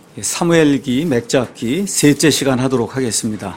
사무엘기 맥잡기 셋째 시간 하도록 하겠습니다.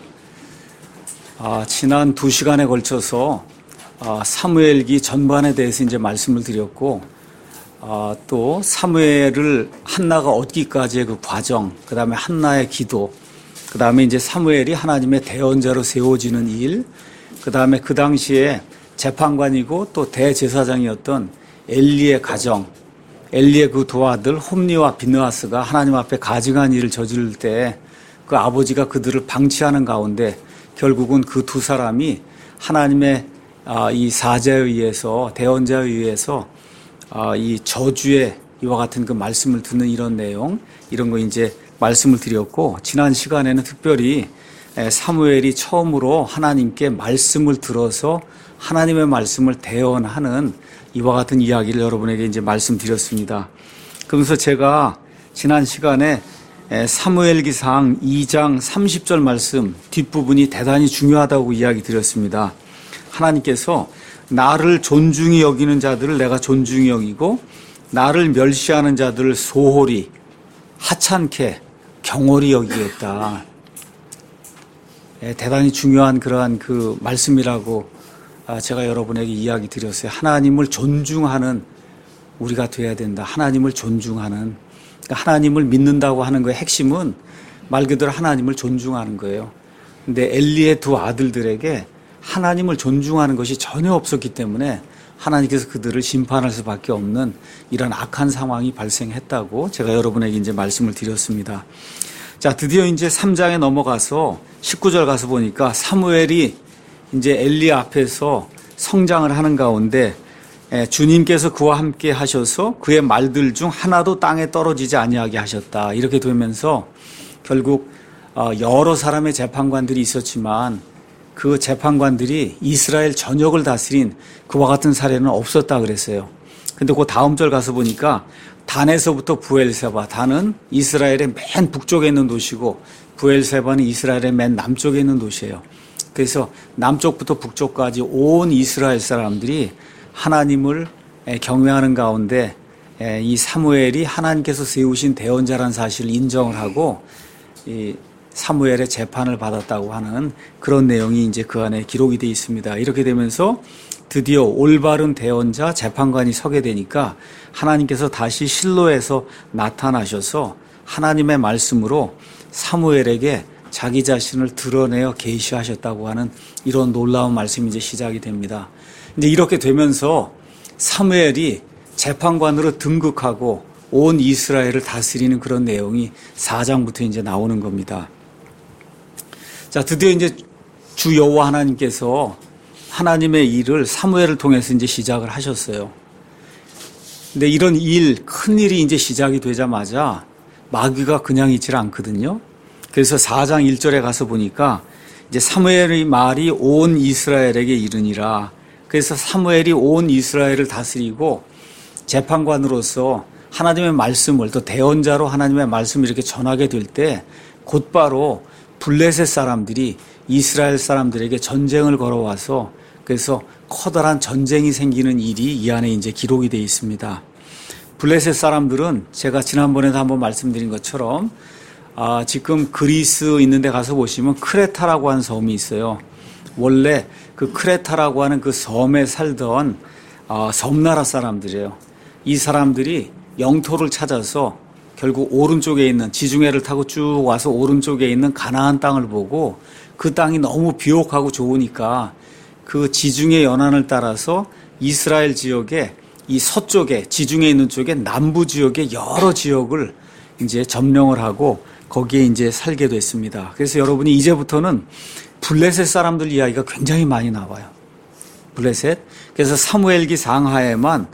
지난 2시간에 걸쳐서 사무엘기 전반에 대해서 이제 말씀을 드렸고, 또 사무엘을 한나가 얻기까지의 그 과정, 그 다음에 한나의 기도, 그 다음에 이제 사무엘이 하나님의 대언자로 세워지는 일, 그 다음에 그 당시에 재판관이고 또 대제사장이었던 엘리의 가정, 엘리의 그 두 아들 홈니와 비느하스가 하나님 앞에 가증한 일을 저지를 때 그 아버지가 그들을 방치하는 가운데 결국은 그 두 사람이 하나님의 이 사자에 의해서, 대언자에 의해서 이 저주의 이와 같은 그 말씀을 듣는 이런 내용, 이런 거 이제 말씀을 드렸고, 지난 시간에는 특별히 사무엘이 처음으로 하나님께 말씀을 들어서 하나님의 말씀을 대언하는 이와 같은 이야기를 여러분에게 이제 말씀드렸습니다. 그러면서 제가 지난 시간에 사무엘기상 2장 30절 말씀 뒷부분이 대단히 중요하다고 이야기 드렸습니다. 하나님께서 나를 존중히 여기는 자들을 내가 존중히 여기고 나를 멸시하는 자들을 소홀히 하찮게 경홀히 여기겠다. 대단히 중요한 그러한 그 말씀이라고 제가 여러분에게 이야기 드렸어요. 하나님을 존중하는 우리가 돼야 된다. 하나님을 존중하는, 그러니까 하나님을 믿는다고 하는 거의 핵심은 말 그대로 하나님을 존중하는 거예요. 근데 엘리의 두 아들들에게 하나님을 존중하는 것이 전혀 없었기 때문에 하나님께서 그들을 심판할 수밖에 없는 이런 악한 상황이 발생했다고 제가 여러분에게 이제 말씀을 드렸습니다. 자, 드디어 이제 3장에 넘어가서 19절 가서 보니까 사무엘이 이제 엘리 앞에서 성장을 하는 가운데 주님께서 그와 함께 하셔서 그의 말들 중 하나도 땅에 떨어지지 아니하게 하셨다. 이렇게 되면서 결국 여러 사람의 재판관들이 있었지만 그 재판관들이 이스라엘 전역을 다스린 그와 같은 사례는 없었다 그랬어요. 근데 그 다음 절 가서 보니까 단에서부터 부엘세바, 단은 이스라엘의 맨 북쪽에 있는 도시고 부엘세바는 이스라엘의 맨 남쪽에 있는 도시예요. 그래서 남쪽부터 북쪽까지 온 이스라엘 사람들이 하나님을 경외하는 가운데 이 사무엘이 하나님께서 세우신 대언자라는 사실을 인정을 하고 이 사무엘의 재판을 받았다고 하는 그런 내용이 이제 그 안에 기록이 되어 있습니다. 이렇게 되면서 드디어 올바른 대언자 재판관이 서게 되니까 하나님께서 다시 실로에서 나타나셔서 하나님의 말씀으로 사무엘에게 자기 자신을 드러내어 계시하셨다고 하는 이런 놀라운 말씀이 이제 시작이 됩니다. 이제 이렇게 되면서 사무엘이 재판관으로 등극하고 온 이스라엘을 다스리는 그런 내용이 4장부터 이제 나오는 겁니다. 자, 드디어 이제 주 여호와 하나님께서 하나님의 일을 사무엘을 통해서 이제 시작을 하셨어요. 근데 이런 큰 일이 이제 시작이 되자마자 마귀가 그냥 있질 않거든요. 그래서 4장 1절에 가서 보니까 이제 사무엘의 말이 온 이스라엘에게 이르니라. 그래서 사무엘이 온 이스라엘을 다스리고 재판관으로서 하나님의 말씀을, 또 대언자로 하나님의 말씀을 이렇게 전하게 될 때 곧바로 블레셋 사람들이 이스라엘 사람들에게 전쟁을 걸어와서 그래서 커다란 전쟁이 생기는 일이 이 안에 이제 기록이 되어 있습니다. 블레셋 사람들은 제가 지난번에도 한번 말씀드린 것처럼 지금 그리스 있는 데 가서 보시면 크레타라고 하는 섬이 있어요. 원래 그 크레타라고 하는 그 섬에 살던 섬나라 사람들이에요. 이 사람들이 영토를 찾아서 결국 오른쪽에 있는 지중해를 타고 쭉 와서 오른쪽에 있는 가나안 땅을 보고 그 땅이 너무 비옥하고 좋으니까 그 지중해 연안을 따라서 이스라엘 지역의 이 서쪽에 지중해 있는 쪽에 남부 지역의 여러 지역을 이제 점령을 하고 거기에 이제 살게 됐습니다. 그래서 여러분이 이제부터는 블레셋 사람들 이야기가 굉장히 많이 나와요. 블레셋. 그래서 사무엘기 상하에만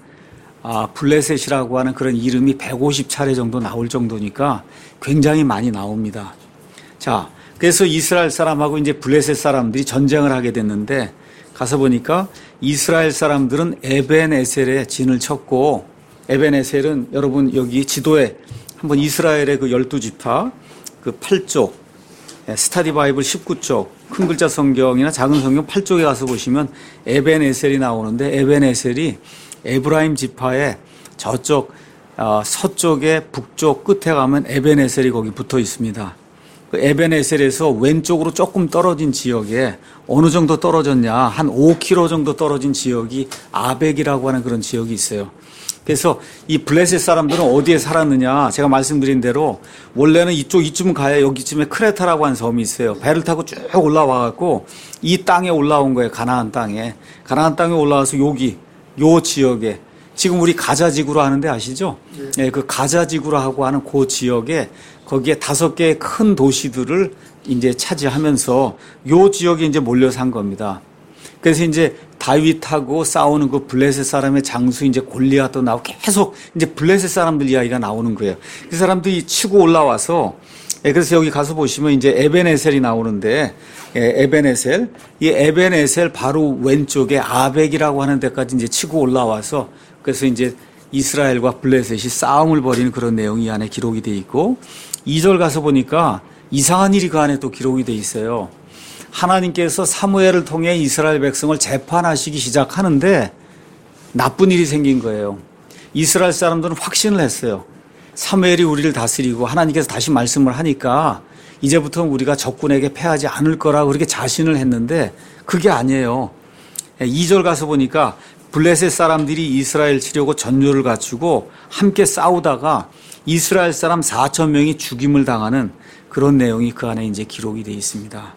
블레셋이라고 하는 그런 이름이 150차례 정도 나올 정도니까 굉장히 많이 나옵니다. 자, 그래서 이스라엘 사람하고 이제 블레셋 사람들이 전쟁을 하게 됐는데 가서 보니까 이스라엘 사람들은 에벤에셀에 진을 쳤고, 에벤에셀은 여러분 여기 지도에 한번 이스라엘의 그 12지파 그 8쪽, 스타디 바이블 19쪽, 큰 글자 성경이나 작은 성경 8쪽에 가서 보시면 에벤에셀이 나오는데 에벤에셀이 에브라임 지파의 저쪽 서쪽에 북쪽 끝에 가면 에벤에셀이 거기 붙어 있습니다. 그 에벤에셀에서 왼쪽으로 조금 떨어진 지역에 어느 정도 떨어졌냐, 한 5km 정도 떨어진 지역이 아벡이라고 하는 그런 지역이 있어요. 그래서 이 블레셋 사람들은 어디에 살았느냐, 제가 말씀드린 대로 원래는 이쯤 가야 여기쯤에 크레타라고 하는 섬이 있어요. 배를 타고 쭉 올라와갖고 이 땅에 올라온 거예요. 가나안 땅에 올라와서 요 지역에, 지금 우리 가자지구로 하는데 아시죠? 네, 그 가자지구라고 하는 그 지역에 거기에 5개의 큰 도시들을 이제 차지하면서 요 지역에 이제 몰려 산 겁니다. 그래서 이제 다윗하고 싸우는 그 블레셋 사람의 장수 이제 골리앗도 나오고 계속 이제 블레셋 사람들 이야기가 나오는 거예요. 그 사람들이 치고 올라와서, 그래서 여기 가서 보시면 이제 에벤에셀이 나오는데, 에벤에셀, 이 에벤에셀 바로 왼쪽에 아벡이라고 하는 데까지 이제 치고 올라와서, 그래서 이제 이스라엘과 블레셋이 싸움을 벌이는 그런 내용이 이 안에 기록이 돼 있고, 2절 가서 보니까 이상한 일이 그 안에 또 기록이 돼 있어요. 하나님께서 사무엘을 통해 이스라엘 백성을 재판하시기 시작하는데 나쁜 일이 생긴 거예요. 이스라엘 사람들은 확신을 했어요. 사무엘이 우리를 다스리고 하나님께서 다시 말씀을 하니까 이제부터는 우리가 적군에게 패하지 않을 거라고 그렇게 자신을 했는데 그게 아니에요. 2절 가서 보니까 블레셋 사람들이 이스라엘 치려고 전율을 갖추고 함께 싸우다가 이스라엘 사람 4,000명이 죽임을 당하는 그런 내용이 그 안에 이제 기록이 되어 있습니다.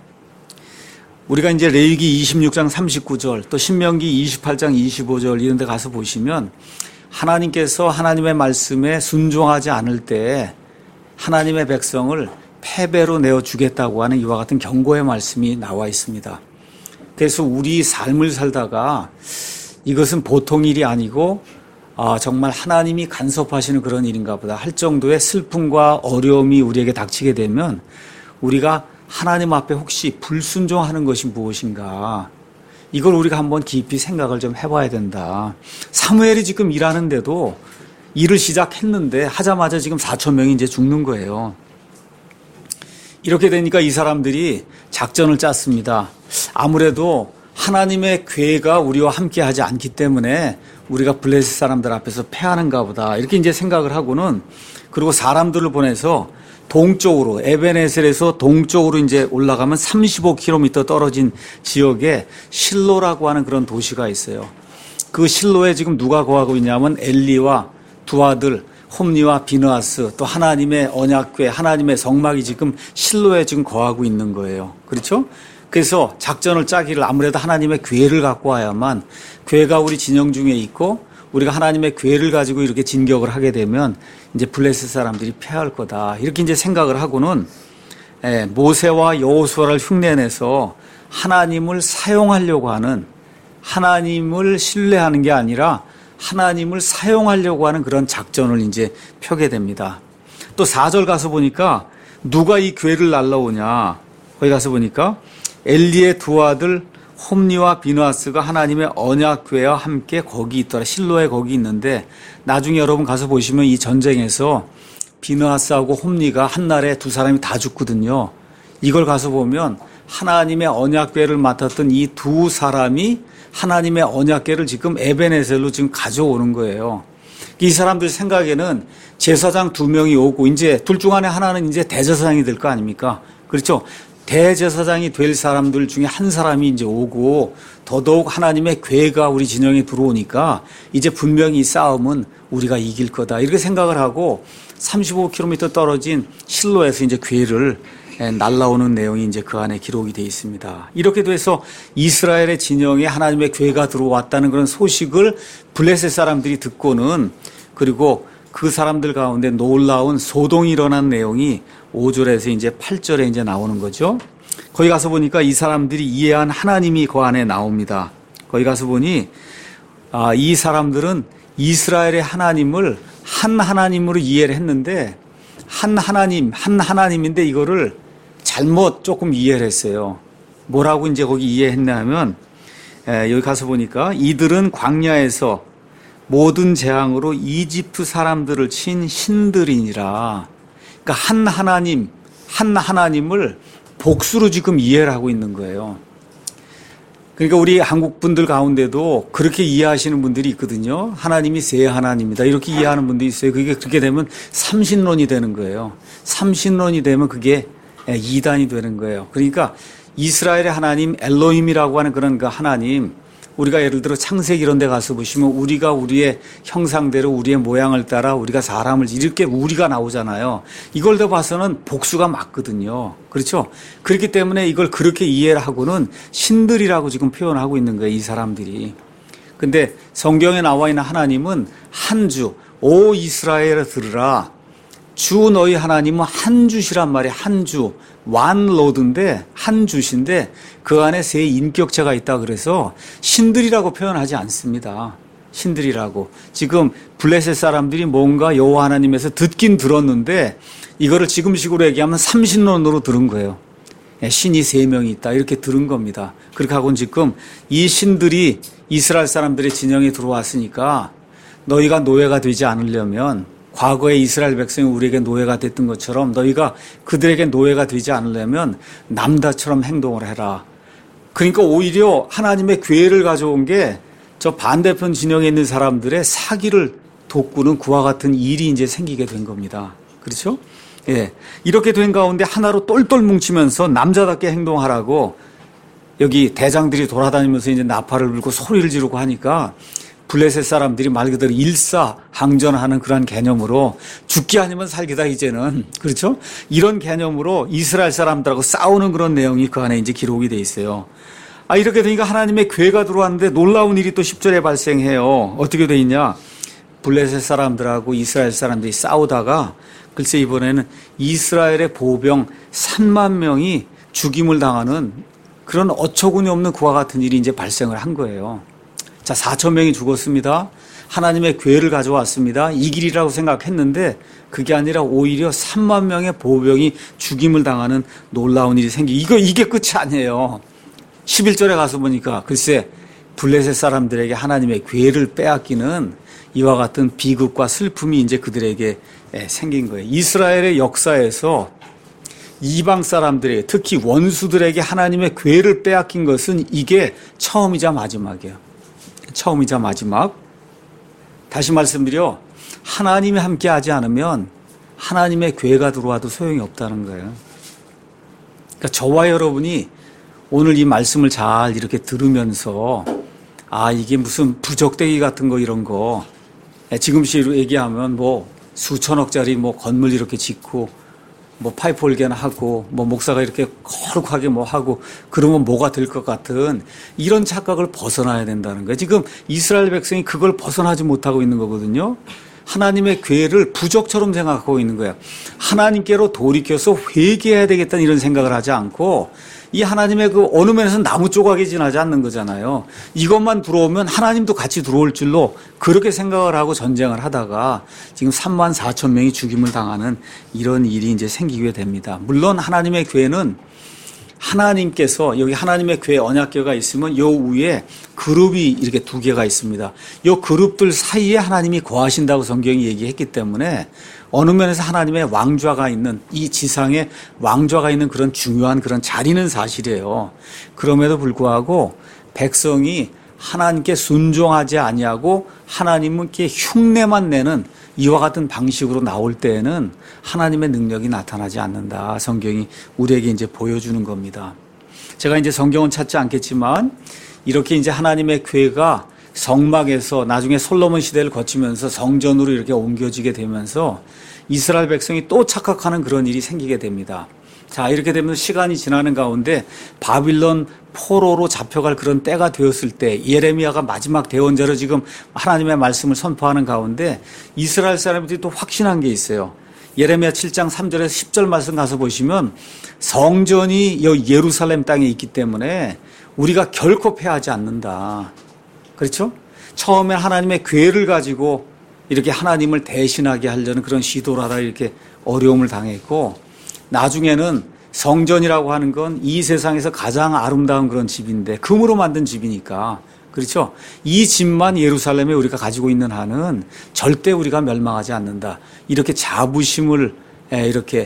우리가 이제 레위기 26장 39절 또 신명기 28장 25절 이런 데 가서 보시면 하나님께서 하나님의 말씀에 순종하지 않을 때 하나님의 백성을 패배로 내어주겠다고 하는 이와 같은 경고의 말씀이 나와 있습니다. 그래서 우리 삶을 살다가 이것은 보통 일이 아니고 정말 하나님이 간섭하시는 그런 일인가 보다 할 정도의 슬픔과 어려움이 우리에게 닥치게 되면 우리가 하나님 앞에 혹시 불순종하는 것이 무엇인가, 이걸 우리가 한번 깊이 생각을 좀 해봐야 된다. 사무엘이 지금 일하는데도 일을 시작했는데 하자마자 지금 4,000명이 이제 죽는 거예요. 이렇게 되니까 이 사람들이 작전을 짰습니다. 아무래도 하나님의 괴가 우리와 함께 하지 않기 때문에 우리가 블레셋 사람들 앞에서 패하는가 보다 이렇게 이제 생각을 하고는, 그리고 사람들을 보내서 동쪽으로, 에벤에셀에서 동쪽으로 이제 올라가면 35km 떨어진 지역에 실로라고 하는 그런 도시가 있어요. 그 실로에 지금 누가 거하고 있냐면 엘리와 두 아들 홈니와 비느하스, 또 하나님의 언약궤, 하나님의 성막이 지금 실로에 지금 거하고 있는 거예요. 그렇죠? 그래서 작전을 짜기를 아무래도 하나님의 궤를 갖고 와야만, 궤가 우리 진영 중에 있고 우리가 하나님의 궤를 가지고 이렇게 진격을 하게 되면 이제 블레셋 사람들이 패할 거다. 이렇게 이제 생각을 하고는 모세와 여호수아를 흉내내서 하나님을 사용하려고 하는, 하나님을 신뢰하는 게 아니라 하나님을 사용하려고 하는 그런 작전을 이제 펴게 됩니다. 또 4절 가서 보니까 누가 이 궤를 날라오냐. 거기 가서 보니까 엘리의 두 아들 홈니와 비느하스가 하나님의 언약궤와 함께 거기 있더라. 실로에 거기 있는데 나중에 여러분 가서 보시면 이 전쟁에서 비느하스하고 홈니가 한날에 두 사람이 다 죽거든요. 이걸 가서 보면 하나님의 언약궤를 맡았던 이 두 사람이 하나님의 언약궤를 지금 에벤에셀로 지금 가져오는 거예요. 이 사람들 생각에는 제사장 2명이 오고 이제 둘 중 안에 하나는 이제 대제사장이 될 거 아닙니까? 그렇죠? 대제사장이 될 사람들 중에 한 사람이 이제 오고 더더욱 하나님의 궤가 우리 진영에 들어오니까 이제 분명히 이 싸움은 우리가 이길 거다. 이렇게 생각을 하고 35km 떨어진 실로에서 이제 궤를 날라오는 내용이 이제 그 안에 기록이 되어 있습니다. 이렇게 돼서 이스라엘의 진영에 하나님의 궤가 들어왔다는 그런 소식을 블레셋 사람들이 듣고는, 그리고 그 사람들 가운데 놀라운 소동이 일어난 내용이 5절에서 이제 8절에 이제 나오는 거죠. 거기 가서 보니까 이 사람들이 이해한 하나님이 그 안에 나옵니다. 거기 가서 보니 이 사람들은 이스라엘의 하나님을 한 하나님으로 이해를 했는데 한 하나님인데 이거를 잘못 조금 이해를 했어요. 뭐라고 이제 거기 이해했냐면 여기 가서 보니까 이들은 광야에서 모든 재앙으로 이집트 사람들을 친 신들이니라. 그러니까 한 하나님을 복수로 지금 이해를 하고 있는 거예요. 그러니까 우리 한국 분들 가운데도 그렇게 이해하시는 분들이 있거든요. 하나님이 세 하나님이다. 이렇게 이해하는 분들이 있어요. 그게 그렇게 되면 삼신론이 되는 거예요. 삼신론이 되면 그게 이단이 되는 거예요. 그러니까 이스라엘의 하나님 엘로힘이라고 하는 그런 그 하나님, 우리가 예를 들어 창세기 이런 데 가서 보시면 우리가 우리의 형상대로 우리의 모양을 따라 우리가 사람을 이렇게 우리가 나오잖아요. 이걸 더 봐서는 복수가 맞거든요. 그렇죠? 그렇기 때문에 이걸 그렇게 이해를 하고는 신들이라고 지금 표현하고 있는 거예요. 이 사람들이. 근데 성경에 나와 있는 하나님은 한 주, 오 이스라엘아 들으라. 주 너희 하나님은 한 주시란 말이에요. 한 주. one Lord인데 한 주신데 그 안에 세 인격체가 있다 그래서 신들이라고 표현하지 않습니다. 신들이라고. 지금 블레셋 사람들이 뭔가 여호와 하나님에서 듣긴 들었는데 이거를 지금식으로 얘기하면 삼신론으로 들은 거예요. 신이 세 명이 있다 이렇게 들은 겁니다. 그렇게 하고는 지금 이 신들이 이스라엘 사람들의 진영에 들어왔으니까 너희가 노예가 되지 않으려면 과거에 이스라엘 백성이 우리에게 노예가 됐던 것처럼 너희가 그들에게 노예가 되지 않으려면 남다처럼 행동을 해라. 그러니까 오히려 하나님의 괴를 가져온 게 저 반대편 진영에 있는 사람들의 사기를 돋구는 그와 같은 일이 이제 생기게 된 겁니다. 그렇죠? 예. 이렇게 된 가운데 하나로 똘똘 뭉치면서 남자답게 행동하라고 여기 대장들이 돌아다니면서 이제 나팔을 불고 소리를 지르고 하니까 블레셋 사람들이 말 그대로 일사항전하는 그런 개념으로 죽기 아니면 살기다 이제는. 그렇죠? 이런 개념으로 이스라엘 사람들하고 싸우는 그런 내용이 그 안에 이제 기록이 돼 있어요. 이렇게 되니까 하나님의 괴가 들어왔는데 놀라운 일이 또 10절에 발생해요. 어떻게 돼 있냐? 블레셋 사람들하고 이스라엘 사람들이 싸우다가 글쎄 이번에는 이스라엘의 보병 3만 명이 죽임을 당하는 그런 어처구니 없는 그와 같은 일이 이제 발생을 한 거예요. 자, 4천 명이 죽었습니다. 하나님의 괴를 가져왔습니다. 이 길이라고 생각했는데 그게 아니라 오히려 3만 명의 보병이 죽임을 당하는 놀라운 일이 이게 끝이 아니에요. 11절에 가서 보니까 글쎄 블레셋 사람들에게 하나님의 괴를 빼앗기는 이와 같은 비극과 슬픔이 이제 그들에게 생긴 거예요. 이스라엘의 역사에서 이방 사람들에게 특히 원수들에게 하나님의 괴를 빼앗긴 것은 이게 처음이자 마지막이에요. 처음이자 마지막. 다시 말씀드려 하나님이 함께하지 않으면 하나님의 괴가 들어와도 소용이 없다는 거예요. 그러니까 저와 여러분이 오늘 이 말씀을 잘 이렇게 들으면서 이게 무슨 부적대기 같은 거 이런 거 지금식으로 얘기하면 뭐 수천억짜리 뭐 건물 이렇게 짓고 뭐 파이프 올게나 하고 뭐 목사가 이렇게 거룩하게 뭐 하고 그러면 뭐가 될 것 같은 이런 착각을 벗어나야 된다는 거예요. 지금 이스라엘 백성이 그걸 벗어나지 못하고 있는 거거든요. 하나님의 괴를 부적처럼 생각하고 있는 거예요. 하나님께로 돌이켜서 회개해야 되겠다는 이런 생각을 하지 않고 이 하나님의 그 어느 면에서 나무 조각이 지나지 않는 거잖아요. 이것만 들어오면 하나님도 같이 들어올 줄로 그렇게 생각을 하고 전쟁을 하다가 지금 3만 4천 명이 죽임을 당하는 이런 일이 이제 생기게 됩니다. 물론 하나님의 괴는 하나님께서 여기 하나님의 괴 언약궤가 있으면 요 위에 그룹이 이렇게 두 개가 있습니다. 요 그룹들 사이에 하나님이 거하신다고 성경이 얘기했기 때문에 어느 면에서 하나님의 왕좌가 있는 이 지상에 왕좌가 있는 그런 중요한 그런 자리는 사실이에요. 그럼에도 불구하고 백성이 하나님께 순종하지 아니하고 하나님께 흉내만 내는 이와 같은 방식으로 나올 때에는 하나님의 능력이 나타나지 않는다. 성경이 우리에게 이제 보여주는 겁니다. 제가 이제 성경은 찾지 않겠지만 이렇게 이제 하나님의 괴가 성막에서 나중에 솔로몬 시대를 거치면서 성전으로 이렇게 옮겨지게 되면서 이스라엘 백성이 또 착각하는 그런 일이 생기게 됩니다. 자, 이렇게 되면 시간이 지나는 가운데 바빌론 포로로 잡혀갈 그런 때가 되었을 때 예레미야가 마지막 대언자로 지금 하나님의 말씀을 선포하는 가운데 이스라엘 사람들이 또 확신한 게 있어요. 예레미야 7장 3절에서 10절 말씀 가서 보시면 성전이 예루살렘 땅에 있기 때문에 우리가 결코 패하지 않는다. 그렇죠? 처음에 하나님의 괴를 가지고 이렇게 하나님을 대신하게 하려는 그런 시도를 하다 이렇게 어려움을 당했고 나중에는 성전이라고 하는 건 이 세상에서 가장 아름다운 그런 집인데 금으로 만든 집이니까 그렇죠? 이 집만 예루살렘에 우리가 가지고 있는 한은 절대 우리가 멸망하지 않는다. 이렇게 자부심을 이렇게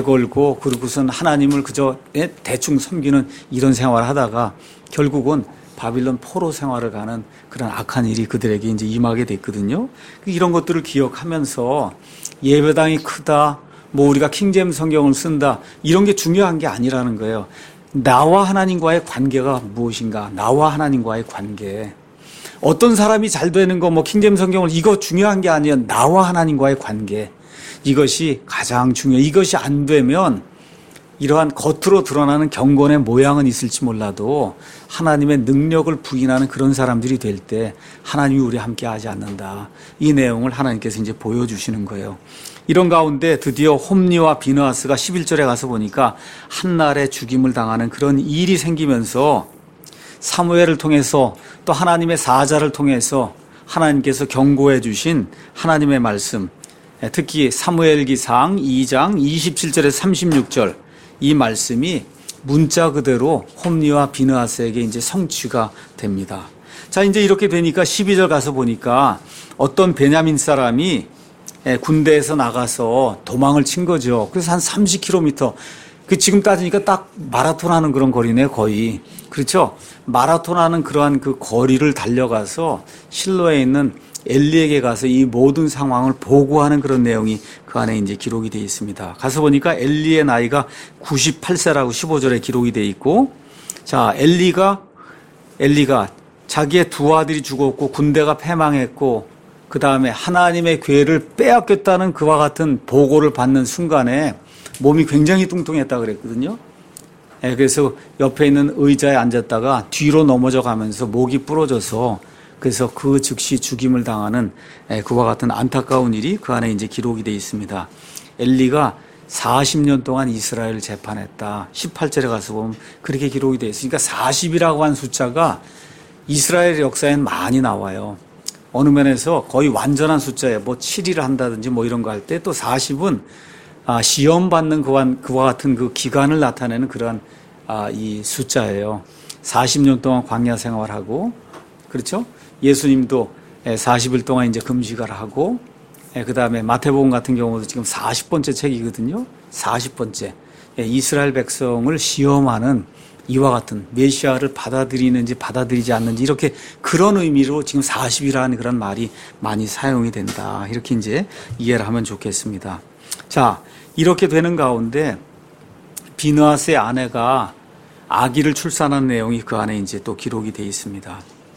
내걸고 그러고선 하나님을 그저 대충 섬기는 이런 생활을 하다가 결국은 바빌론 포로 생활을 가는 그런 악한 일이 그들에게 이제 임하게 됐거든요. 이런 것들을 기억하면서 예배당이 크다, 뭐 우리가 킹제임스 성경을 쓴다, 이런 게 중요한 게 아니라는 거예요. 나와 하나님과의 관계가 무엇인가? 나와 하나님과의 관계. 어떤 사람이 잘 되는 거, 뭐 킹제임스 성경을 이거 중요한 게 아니에요. 나와 하나님과의 관계. 이것이 가장 중요해요. 이것이 안 되면 이러한 겉으로 드러나는 경건의 모양은 있을지 몰라도 하나님의 능력을 부인하는 그런 사람들이 될 때 하나님이 우리 함께 하지 않는다. 이 내용을 하나님께서 이제 보여주시는 거예요. 이런 가운데 드디어 홈리와 비느하스가 11절에 가서 보니까 한날에 죽임을 당하는 그런 일이 생기면서 사무엘을 통해서 또 하나님의 사자를 통해서 하나님께서 경고해 주신 하나님의 말씀, 특히 사무엘기상 2장 27절에서 36절 이 말씀이 문자 그대로 홈리와 비느하스에게 이제 성취가 됩니다. 자, 이제 이렇게 되니까 12절 가서 보니까 어떤 베냐민 사람이 군대에서 나가서 도망을 친 거죠. 그래서 한 30km. 그 지금 따지니까 딱 마라톤 하는 그런 거리네, 거의. 그렇죠? 마라톤 하는 그러한 그 거리를 달려가서 실로에 있는 엘리에게 가서 이 모든 상황을 보고하는 그런 내용이 그 안에 이제 기록이 되어 있습니다. 가서 보니까 엘리의 나이가 98세라고 15절에 기록이 되어 있고, 자, 엘리가 자기의 두 아들이 죽었고 군대가 패망했고 그 다음에 하나님의 괴를 빼앗겼다는 그와 같은 보고를 받는 순간에 몸이 굉장히 뚱뚱했다 그랬거든요. 그래서 옆에 있는 의자에 앉았다가 뒤로 넘어져 가면서 목이 부러져서 그래서 그 즉시 죽임을 당하는 그와 같은 안타까운 일이 그 안에 이제 기록이 되어 있습니다. 엘리가 40년 동안 이스라엘을 재판했다. 18절에 가서 보면 그렇게 기록이 되어 있으니까 40이라고 한 숫자가 이스라엘 역사엔 많이 나와요. 어느 면에서 거의 완전한 숫자예요. 뭐 7일을 한다든지 뭐 이런 거 할 때 또 40은 시험 받는 그와 같은 그 기간을 나타내는 그러한 이 숫자예요. 40년 동안 광야 생활하고, 그렇죠? 예수님도 40일 동안 이제 금식을 하고, 그 다음에 마태복음 같은 경우도 지금 40번째 책이거든요. 40번째. 이스라엘 백성을 시험하는 이와 같은 메시아를 받아들이는지 받아들이지 않는지 이렇게 그런 의미로 지금 40이라는 그런 말이 많이 사용이 된다. 이렇게 이제 이해를 하면 좋겠습니다. 자, 이렇게 되는 가운데 비느하스의 아내가 아기를 출산한 내용이 그 안에 이제 또 기록이 되어 있습니다.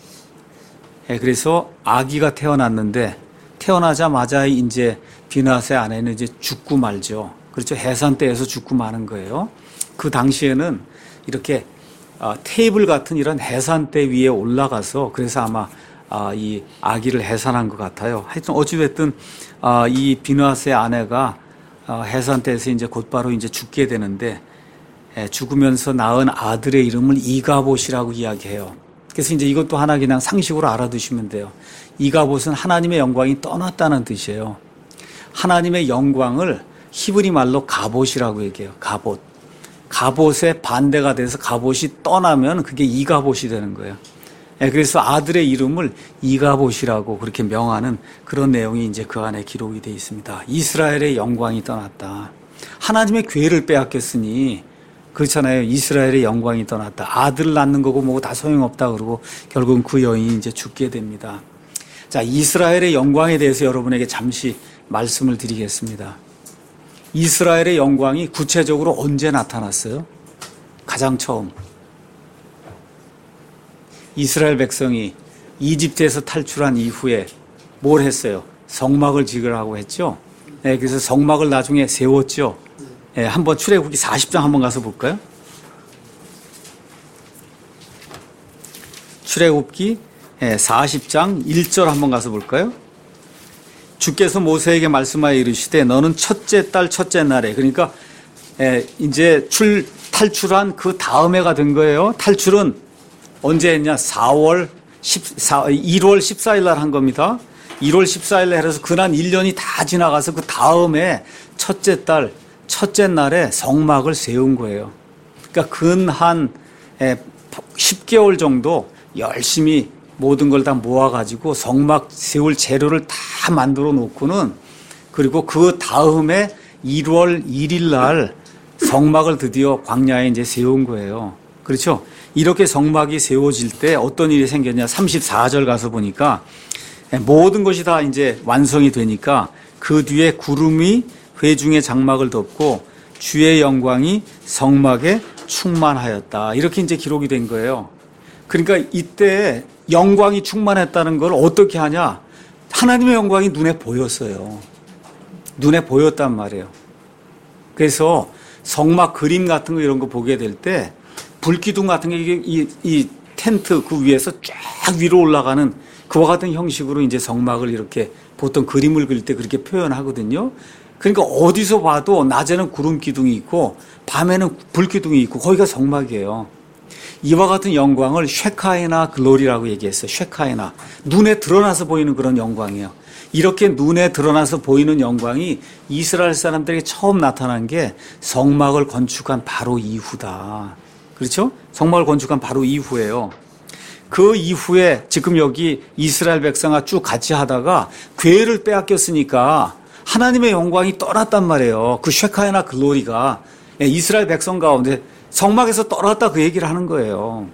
그래서 아기가 태어났는데 태어나자마자 이제 비느하스의 아내는 이제 죽고 말죠. 그렇죠. 해산대에서 죽고 마는 거예요. 그 당시에는 이렇게 테이블 같은 이런 해산대 위에 올라가서 그래서 아마 이 아기를 해산한 것 같아요. 하여튼 어찌됐든 이 비느하스의 아내가 해산대에서 이제 곧바로 이제 죽게 되는데 죽으면서 낳은 아들의 이름을 이가봇이라고 이야기해요. 그래서 이제 이것도 하나 그냥 상식으로 알아두시면 돼요. 이가봇은 하나님의 영광이 떠났다는 뜻이에요. 하나님의 영광을 히브리 말로 가봇이라고 얘기해요. 가봇. 가봇의 반대가 돼서 가봇이 떠나면 그게 이가봇이 되는 거예요. 그래서 아들의 이름을 이가봇이라고 그렇게 명하는 그런 내용이 이제 그 안에 기록이 되어 있습니다. 이스라엘의 영광이 떠났다. 하나님의 괴를 빼앗겼으니 그렇잖아요. 이스라엘의 영광이 떠났다. 아들 낳는 거고 뭐고 다 소용없다 그러고 결국은 그 여인이 이제 죽게 됩니다. 자, 이스라엘의 영광에 대해서 여러분에게 잠시 말씀을 드리겠습니다. 이스라엘의 영광이 구체적으로 언제 나타났어요? 가장 처음. 이스라엘 백성이 이집트에서 탈출한 이후에 뭘 했어요? 성막을 지으라고 했죠? 그래서 성막을 나중에 세웠죠? 한번 출애굽기 40장 한번 가서 볼까요? 출애굽기 40장 1절 한번 가서 볼까요? 주께서 모세에게 말씀하여 이르시되 너는 첫째 달 첫째 날에, 그러니까 이제 탈출한 그 다음해가 된 거예요. 탈출은 언제 했냐? 1월 14일 날 한 겁니다. 1월 14일 날 해서 그날 1년이 다 지나가서 그 다음에 첫째 달 첫째 날에 성막을 세운 거예요. 그러니까 근 한 10개월 정도 열심히 모든 걸 다 모아가지고 성막 세울 재료를 다 만들어 놓고는, 그리고 그 다음에 1월 1일 날 성막을 드디어 광야에 이제 세운 거예요. 그렇죠? 이렇게 성막이 세워질 때 어떤 일이 생겼냐. 34절 가서 보니까 모든 것이 다 이제 완성이 되니까 그 뒤에 구름이 회중의 장막을 덮고 주의 영광이 성막에 충만하였다. 이렇게 이제 기록이 된 거예요. 그러니까 이때 영광이 충만했다는 걸 어떻게 하냐? 하나님의 영광이 눈에 보였어요. 눈에 보였단 말이에요. 그래서 성막 그림 같은 거 이런 거 보게 될 때 불기둥 같은 게 이 텐트 그 위에서 쫙 위로 올라가는 그와 같은 형식으로 이제 성막을 이렇게 보통 그림을 그릴 때 그렇게 표현하거든요. 그러니까 어디서 봐도 낮에는 구름 기둥이 있고 밤에는 불 기둥이 있고 거기가 성막이에요. 이와 같은 영광을 쉐카이나 글로리라고 얘기했어요. 쉐카이나. 눈에 드러나서 보이는 그런 영광이에요. 이렇게 눈에 드러나서 보이는 영광이 이스라엘 사람들에게 처음 나타난 게 성막을 건축한 바로 이후다. 그렇죠? 성막을 건축한 바로 이후예요. 그 이후에 지금 여기 이스라엘 백성과 쭉 같이 하다가 궤를 빼앗겼으니까 하나님의 영광이 떠났단 말이에요. 그 쉐카이나 글로리가 이스라엘 백성 가운데 성막에서 떠났다 그 얘기를 하는 거예요.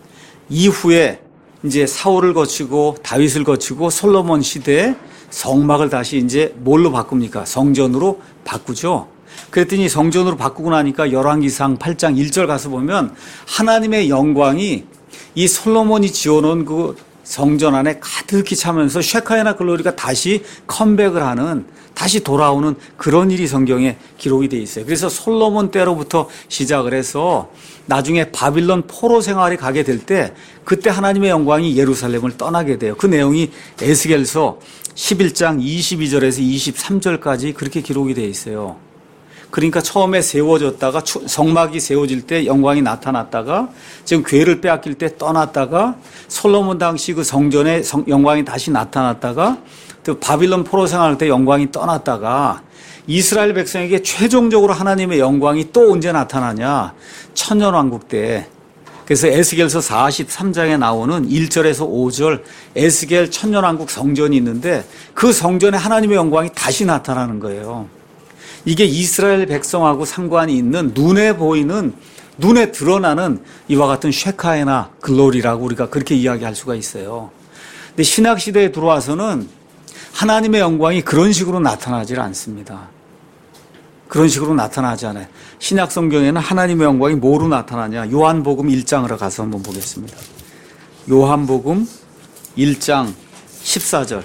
이후에 이제 사울을 거치고 다윗을 거치고 솔로몬 시대에 성막을 다시 이제 뭘로 바꿉니까? 성전으로 바꾸죠. 그랬더니 성전으로 바꾸고 나니까 열왕기상 8장 1절 가서 보면 하나님의 영광이 이 솔로몬이 지어놓은 그 성전 안에 가득히 차면서 쉐카이나 글로리가 다시 컴백을 하는, 다시 돌아오는 그런 일이 성경에 기록이 돼 있어요. 그래서 솔로몬 때로부터 시작을 해서 나중에 바빌론 포로 생활이 가게 될 때 그때 하나님의 영광이 예루살렘을 떠나게 돼요. 그 내용이 에스겔서 11장 22절에서 23절까지 그렇게 기록이 돼 있어요. 그러니까 처음에 세워졌다가 성막이 세워질 때 영광이 나타났다가 지금 궤를 빼앗길 때 떠났다가 솔로몬 당시 그 성전에 영광이 다시 나타났다가 또 바빌론 포로 생활할 때 영광이 떠났다가 이스라엘 백성에게 최종적으로 하나님의 영광이 또 언제 나타나냐? 천년왕국 때. 그래서 에스겔서 43장에 나오는 1절에서 5절 에스겔 천년왕국 성전이 있는데 그 성전에 하나님의 영광이 다시 나타나는 거예요. 이게 이스라엘 백성하고 상관이 있는 눈에 보이는, 눈에 드러나는 이와 같은 쉐카이나 글로리라고 우리가 그렇게 이야기할 수가 있어요. 근데 신약시대에 들어와서는 하나님의 영광이 그런 식으로 나타나질 않습니다. 그런 식으로 나타나지 않아요. 신약 성경에는 하나님의 영광이 뭐로 나타나냐? 요한복음 1장으로 가서 한번 보겠습니다. 요한복음 1장 14절.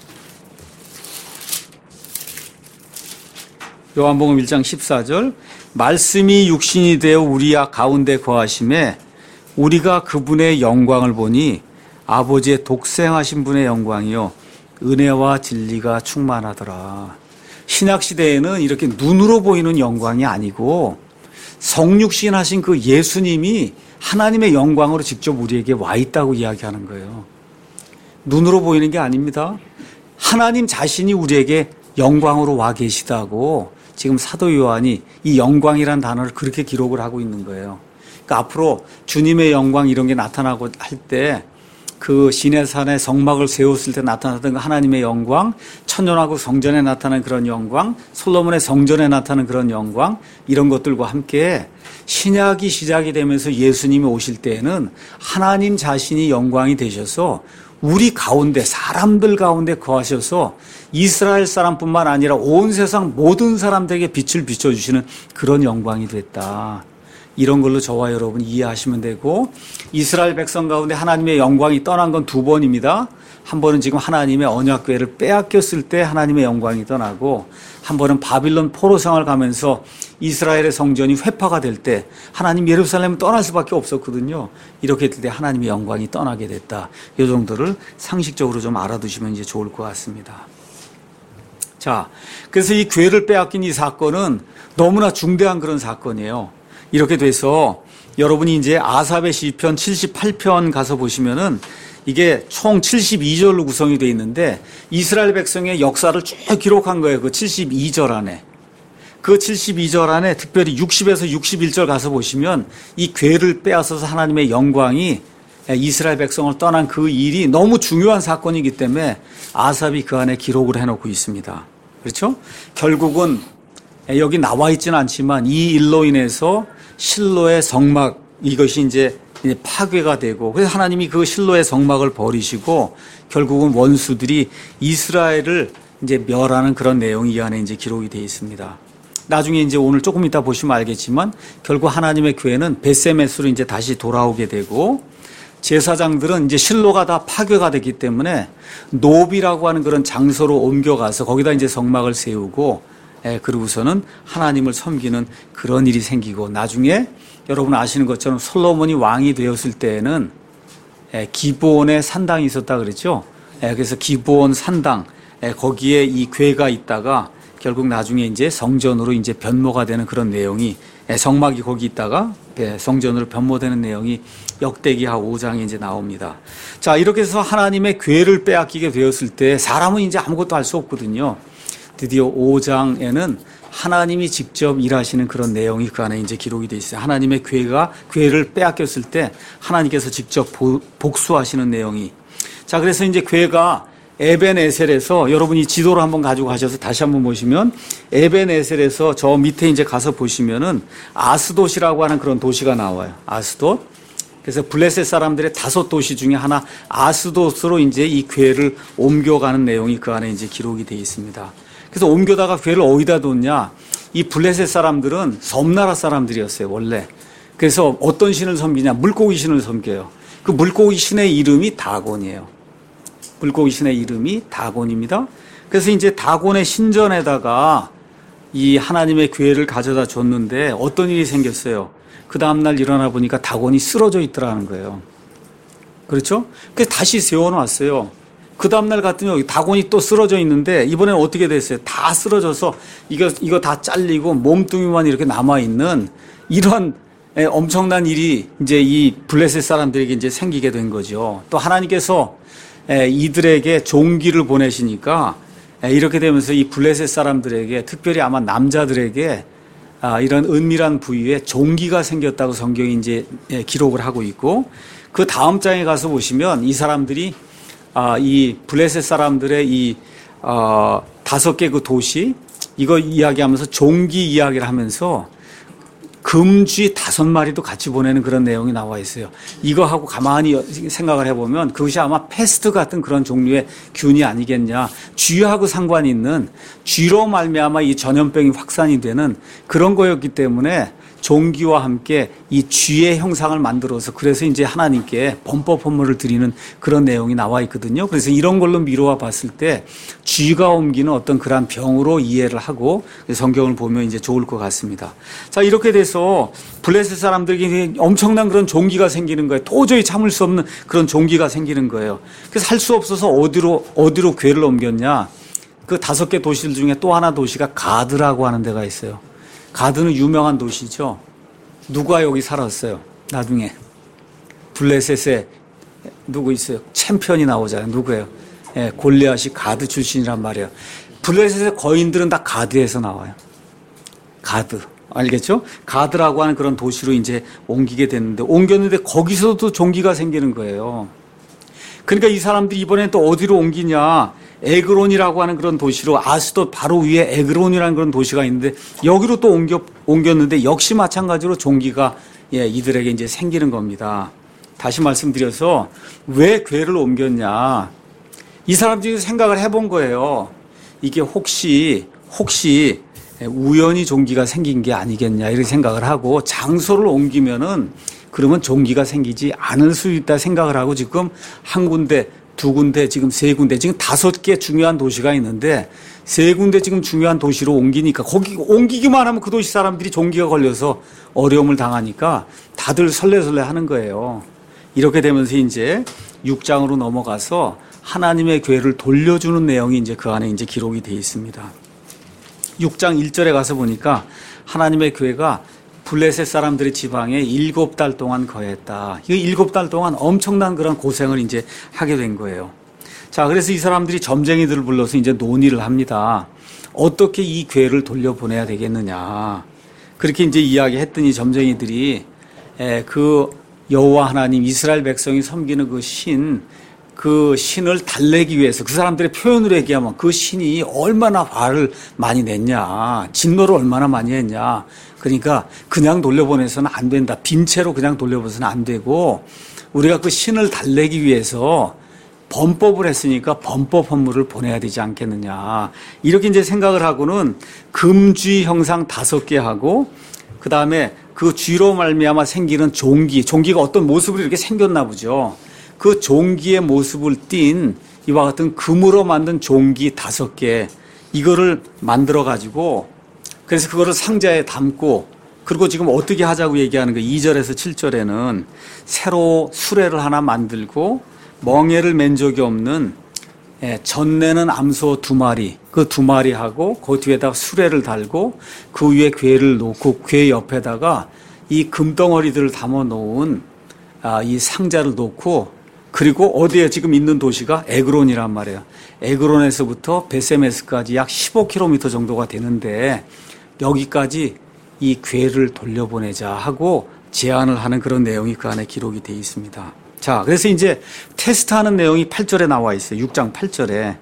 요한복음 1장 14절. 말씀이 육신이 되어 우리 가운데 거하심에 우리가 그분의 영광을 보니 아버지의 독생하신 분의 영광이요 은혜와 진리가 충만하더라. 신약시대에는 이렇게 눈으로 보이는 영광이 아니고 성육신 하신 그 예수님이 하나님의 영광으로 직접 우리에게 와 있다고 이야기하는 거예요. 눈으로 보이는 게 아닙니다. 하나님 자신이 우리에게 영광으로 와 계시다고 지금 사도 요한이 이 영광이란 단어를 그렇게 기록을 하고 있는 거예요. 그러니까 앞으로 주님의 영광 이런 게 나타나고 할 때 그 시내산에 성막을 세웠을 때 나타났던 그 하나님의 영광, 천년왕국 성전에 나타난 그런 영광, 솔로몬의 성전에 나타난 그런 영광, 이런 것들과 함께 신약이 시작이 되면서 예수님이 오실 때에는 하나님 자신이 영광이 되셔서 우리 가운데, 사람들 가운데 거하셔서 이스라엘 사람뿐만 아니라 온 세상 모든 사람들에게 빛을 비춰주시는 그런 영광이 됐다. 이런 걸로 저와 여러분 이해하시면 되고, 이스라엘 백성 가운데 하나님의 영광이 떠난 건 두 번입니다. 한 번은 지금 하나님의 언약궤를 빼앗겼을 때 하나님의 영광이 떠나고, 한 번은 바빌론 포로 생활 가면서 이스라엘의 성전이 회파가 될 때 하나님 예루살렘을 떠날 수밖에 없었거든요. 이렇게 될 때 하나님의 영광이 떠나게 됐다. 이 정도를 상식적으로 좀 알아두시면 이제 좋을 것 같습니다. 자, 그래서 이 궤를 빼앗긴 이 사건은 너무나 중대한 그런 사건이에요. 이렇게 돼서 여러분이 이제 아삽의 시편 78편 가서 보시면은 이게 총 72절로 구성이 되어 있는데 이스라엘 백성의 역사를 쭉 기록한 거예요. 그 72절 안에. 그 72절 안에 특별히 60에서 61절 가서 보시면 이 궤를 빼앗아서 하나님의 영광이 이스라엘 백성을 떠난 그 일이 너무 중요한 사건이기 때문에 아삽이 그 안에 기록을 해놓고 있습니다. 그렇죠? 결국은 여기 나와 있지는 않지만 이 일로 인해서 실로의 성막 이것이 이제 파괴가 되고, 그래서 하나님이 그 실로의 성막을 버리시고 결국은 원수들이 이스라엘을 이제 멸하는 그런 내용이 이 안에 이제 기록이 되어 있습니다. 나중에 이제 오늘 조금 이따 보시면 알겠지만 결국 하나님의 교회는 벳세메스로 이제 다시 돌아오게 되고, 제사장들은 이제 실로가 다 파괴가 됐기 때문에 노비라고 하는 그런 장소로 옮겨가서 거기다 이제 성막을 세우고, 그러고서는 하나님을 섬기는 그런 일이 생기고, 나중에 여러분 아시는 것처럼 솔로몬이 왕이 되었을 때에는 기브온에 산당이 있었다 그랬죠. 그래서 기브온 산당, 거기에 이 궤가 있다가 결국 나중에 이제 성전으로 이제 변모가 되는 그런 내용이, 성막이 거기 있다가 성전으로 변모되는 내용이 역대기하 5장에 이제 나옵니다. 자, 이렇게 해서 하나님의 궤를 빼앗기게 되었을 때 사람은 이제 아무것도 할 수 없거든요. 드디어 5장에는 하나님이 직접 일하시는 그런 내용이 그 안에 이제 기록이 되어 있어요. 하나님의 궤를 빼앗겼을 때 하나님께서 직접 복수하시는 내용이. 자, 그래서 이제 궤가 에벤에셀에서, 여러분이 지도를 한번 가지고 가셔서 다시 한번 보시면 에벤에셀에서 저 밑에 이제 가서 보시면은 아스돗이라고 하는 그런 도시가 나와요. 아스돗. 그래서 블레셋 사람들의 5도시 중에 하나 아스돗으로 이제 이 궤를 옮겨가는 내용이 그 안에 이제 기록이 되어 있습니다. 그래서 옮겨다가 궤를 어디다 뒀냐? 이 블레셋 사람들은 섬나라 사람들이었어요, 원래. 그래서 어떤 신을 섬기냐? 물고기 신을 섬겨요. 그 물고기 신의 이름이 다곤이에요. 물고기 신의 이름이 다곤입니다. 그래서 이제 다곤의 신전에다가 이 하나님의 궤를 가져다 줬는데 어떤 일이 생겼어요? 그 다음날 일어나 보니까 다곤이 쓰러져 있더라는 거예요. 그렇죠? 그래서 다시 세워놨어요. 그 다음날 갔더니 다곤이 또 쓰러져 있는데 이번에는 어떻게 됐어요? 다 쓰러져서 이거 다 잘리고 몸뚱이만 이렇게 남아있는 이런 엄청난 일이 이제 이 블레셋 사람들에게 이제 생기게 된 거죠. 또 하나님께서 이들에게 종기를 보내시니까 이렇게 되면서 이 블레셋 사람들에게, 특별히 아마 남자들에게 이런 은밀한 부위에 종기가 생겼다고 성경이 이제 기록을 하고 있고, 그 다음 장에 가서 보시면 이 사람들이 이 블레셋 사람들의 이 5개 그 도시, 이거 이야기하면서 종기 이야기를 하면서 금쥐 5마리도 같이 보내는 그런 내용이 나와 있어요. 이거하고 가만히 생각을 해보면 그것이 아마 패스트 같은 그런 종류의 균이 아니겠냐. 쥐하고 상관이 있는, 쥐로 말미암아 이 전염병이 확산이 되는 그런 거였기 때문에 종기와 함께 이 쥐의 형상을 만들어서, 그래서 이제 하나님께 범법 헌물을 드리는 그런 내용이 나와 있거든요. 그래서 이런 걸로 미루어 봤을 때 쥐가 옮기는 어떤 그런 병으로 이해를 하고 성경을 보면 이제 좋을 것 같습니다. 자, 이렇게 돼서 블레셋 사람들에게 엄청난 그런 종기가 생기는 거예요. 도저히 참을 수 없는 그런 종기가 생기는 거예요. 그래서 할 수 없어서 어디로 궤를 옮겼냐? 그 5개 도시들 중에 또 하나 도시가 가드라고 하는 데가 있어요. 가드는 유명한 도시죠. 누가 여기 살았어요? 나중에 블레셋에 누구 있어요? 챔피언이 나오잖아요. 누구예요? 골리앗이 가드 출신이란 말이에요. 블레셋의 거인들은 다 가드에서 나와요. 가드. 알겠죠? 가드라고 하는 그런 도시로 이제 옮겼는데 거기서도 종기가 생기는 거예요. 그러니까 이 사람들이 이번에 또 어디로 옮기냐? 에그론이라고 하는 그런 도시로, 아스돗 바로 위에 에그론이라는 그런 도시가 있는데 여기로 또 옮겼는데 역시 마찬가지로 종기가 이들에게 이제 생기는 겁니다. 다시 말씀드려서 왜 궤를 옮겼냐? 이 사람들이 생각을 해본 거예요. 이게 혹시 우연히 종기가 생긴 게 아니겠냐 이렇게 생각을 하고, 장소를 옮기면은 그러면 종기가 생기지 않을 수 있다 생각을 하고, 지금 한 군데, 2군데, 지금 3군데, 지금 5개 중요한 도시가 있는데 3군데 지금 중요한 도시로 옮기니까, 거기 옮기기만 하면 그 도시 사람들이 종기가 걸려서 어려움을 당하니까 다들 설레설레 하는 거예요. 이렇게 되면서 이제 6장으로 넘어가서 하나님의 궤를 돌려주는 내용이 이제 그 안에 이제 기록이 되어 있습니다. 6장 1절에 가서 보니까 하나님의 궤가 블레셋 사람들의 지방에 7달 동안 거했다. 이 7달 동안 엄청난 그런 고생을 이제 하게 된 거예요. 자, 그래서 이 사람들이 점쟁이들을 불러서 이제 논의를 합니다. 어떻게 이 궤를 돌려보내야 되겠느냐. 그렇게 이제 이야기했더니 점쟁이들이 그 여호와 하나님, 이스라엘 백성이 섬기는 그 신, 그 신을 달래기 위해서 그 사람들의 표현으로 얘기하면 그 신이 얼마나 화를 많이 냈냐, 진노를 얼마나 많이 했냐. 그러니까 그냥 돌려보내서는 안 된다. 빈 채로 그냥 돌려보내서는 안 되고 우리가 그 신을 달래기 위해서 범법을 했으니까 범법 헌물을 보내야 되지 않겠느냐. 이렇게 이제 생각을 하고는 금쥐 형상 5개 하고 그 다음에 그 쥐로 말미암아 생기는 종기가 어떤 모습으로 이렇게 생겼나 보죠. 그 종기의 모습을 띤 이와 같은 금으로 만든 종기 5개 이거를 만들어 가지고 그래서 그거를 상자에 담고 그리고 지금 어떻게 하자고 얘기하는 거예요. 2절에서 7절에는 새로 수레를 하나 만들고 멍에를 맨 적이 없는 전내는 암소 2마리 그 2마리하고 그 뒤에다가 수레를 달고 그 위에 궤를 놓고 궤 옆에다가 이 금덩어리들을 담아 놓은 이 상자를 놓고 그리고 어디에 지금 있는 도시가 에그론이란 말이에요. 에그론에서부터 베세메스까지 약 15km 정도가 되는데 여기까지 이 궤를 돌려보내자 하고 제안을 하는 그런 내용이 그 안에 기록이 되어 있습니다. 자, 그래서 이제 테스트하는 내용이 8절에 나와 있어요. 6장 8절에.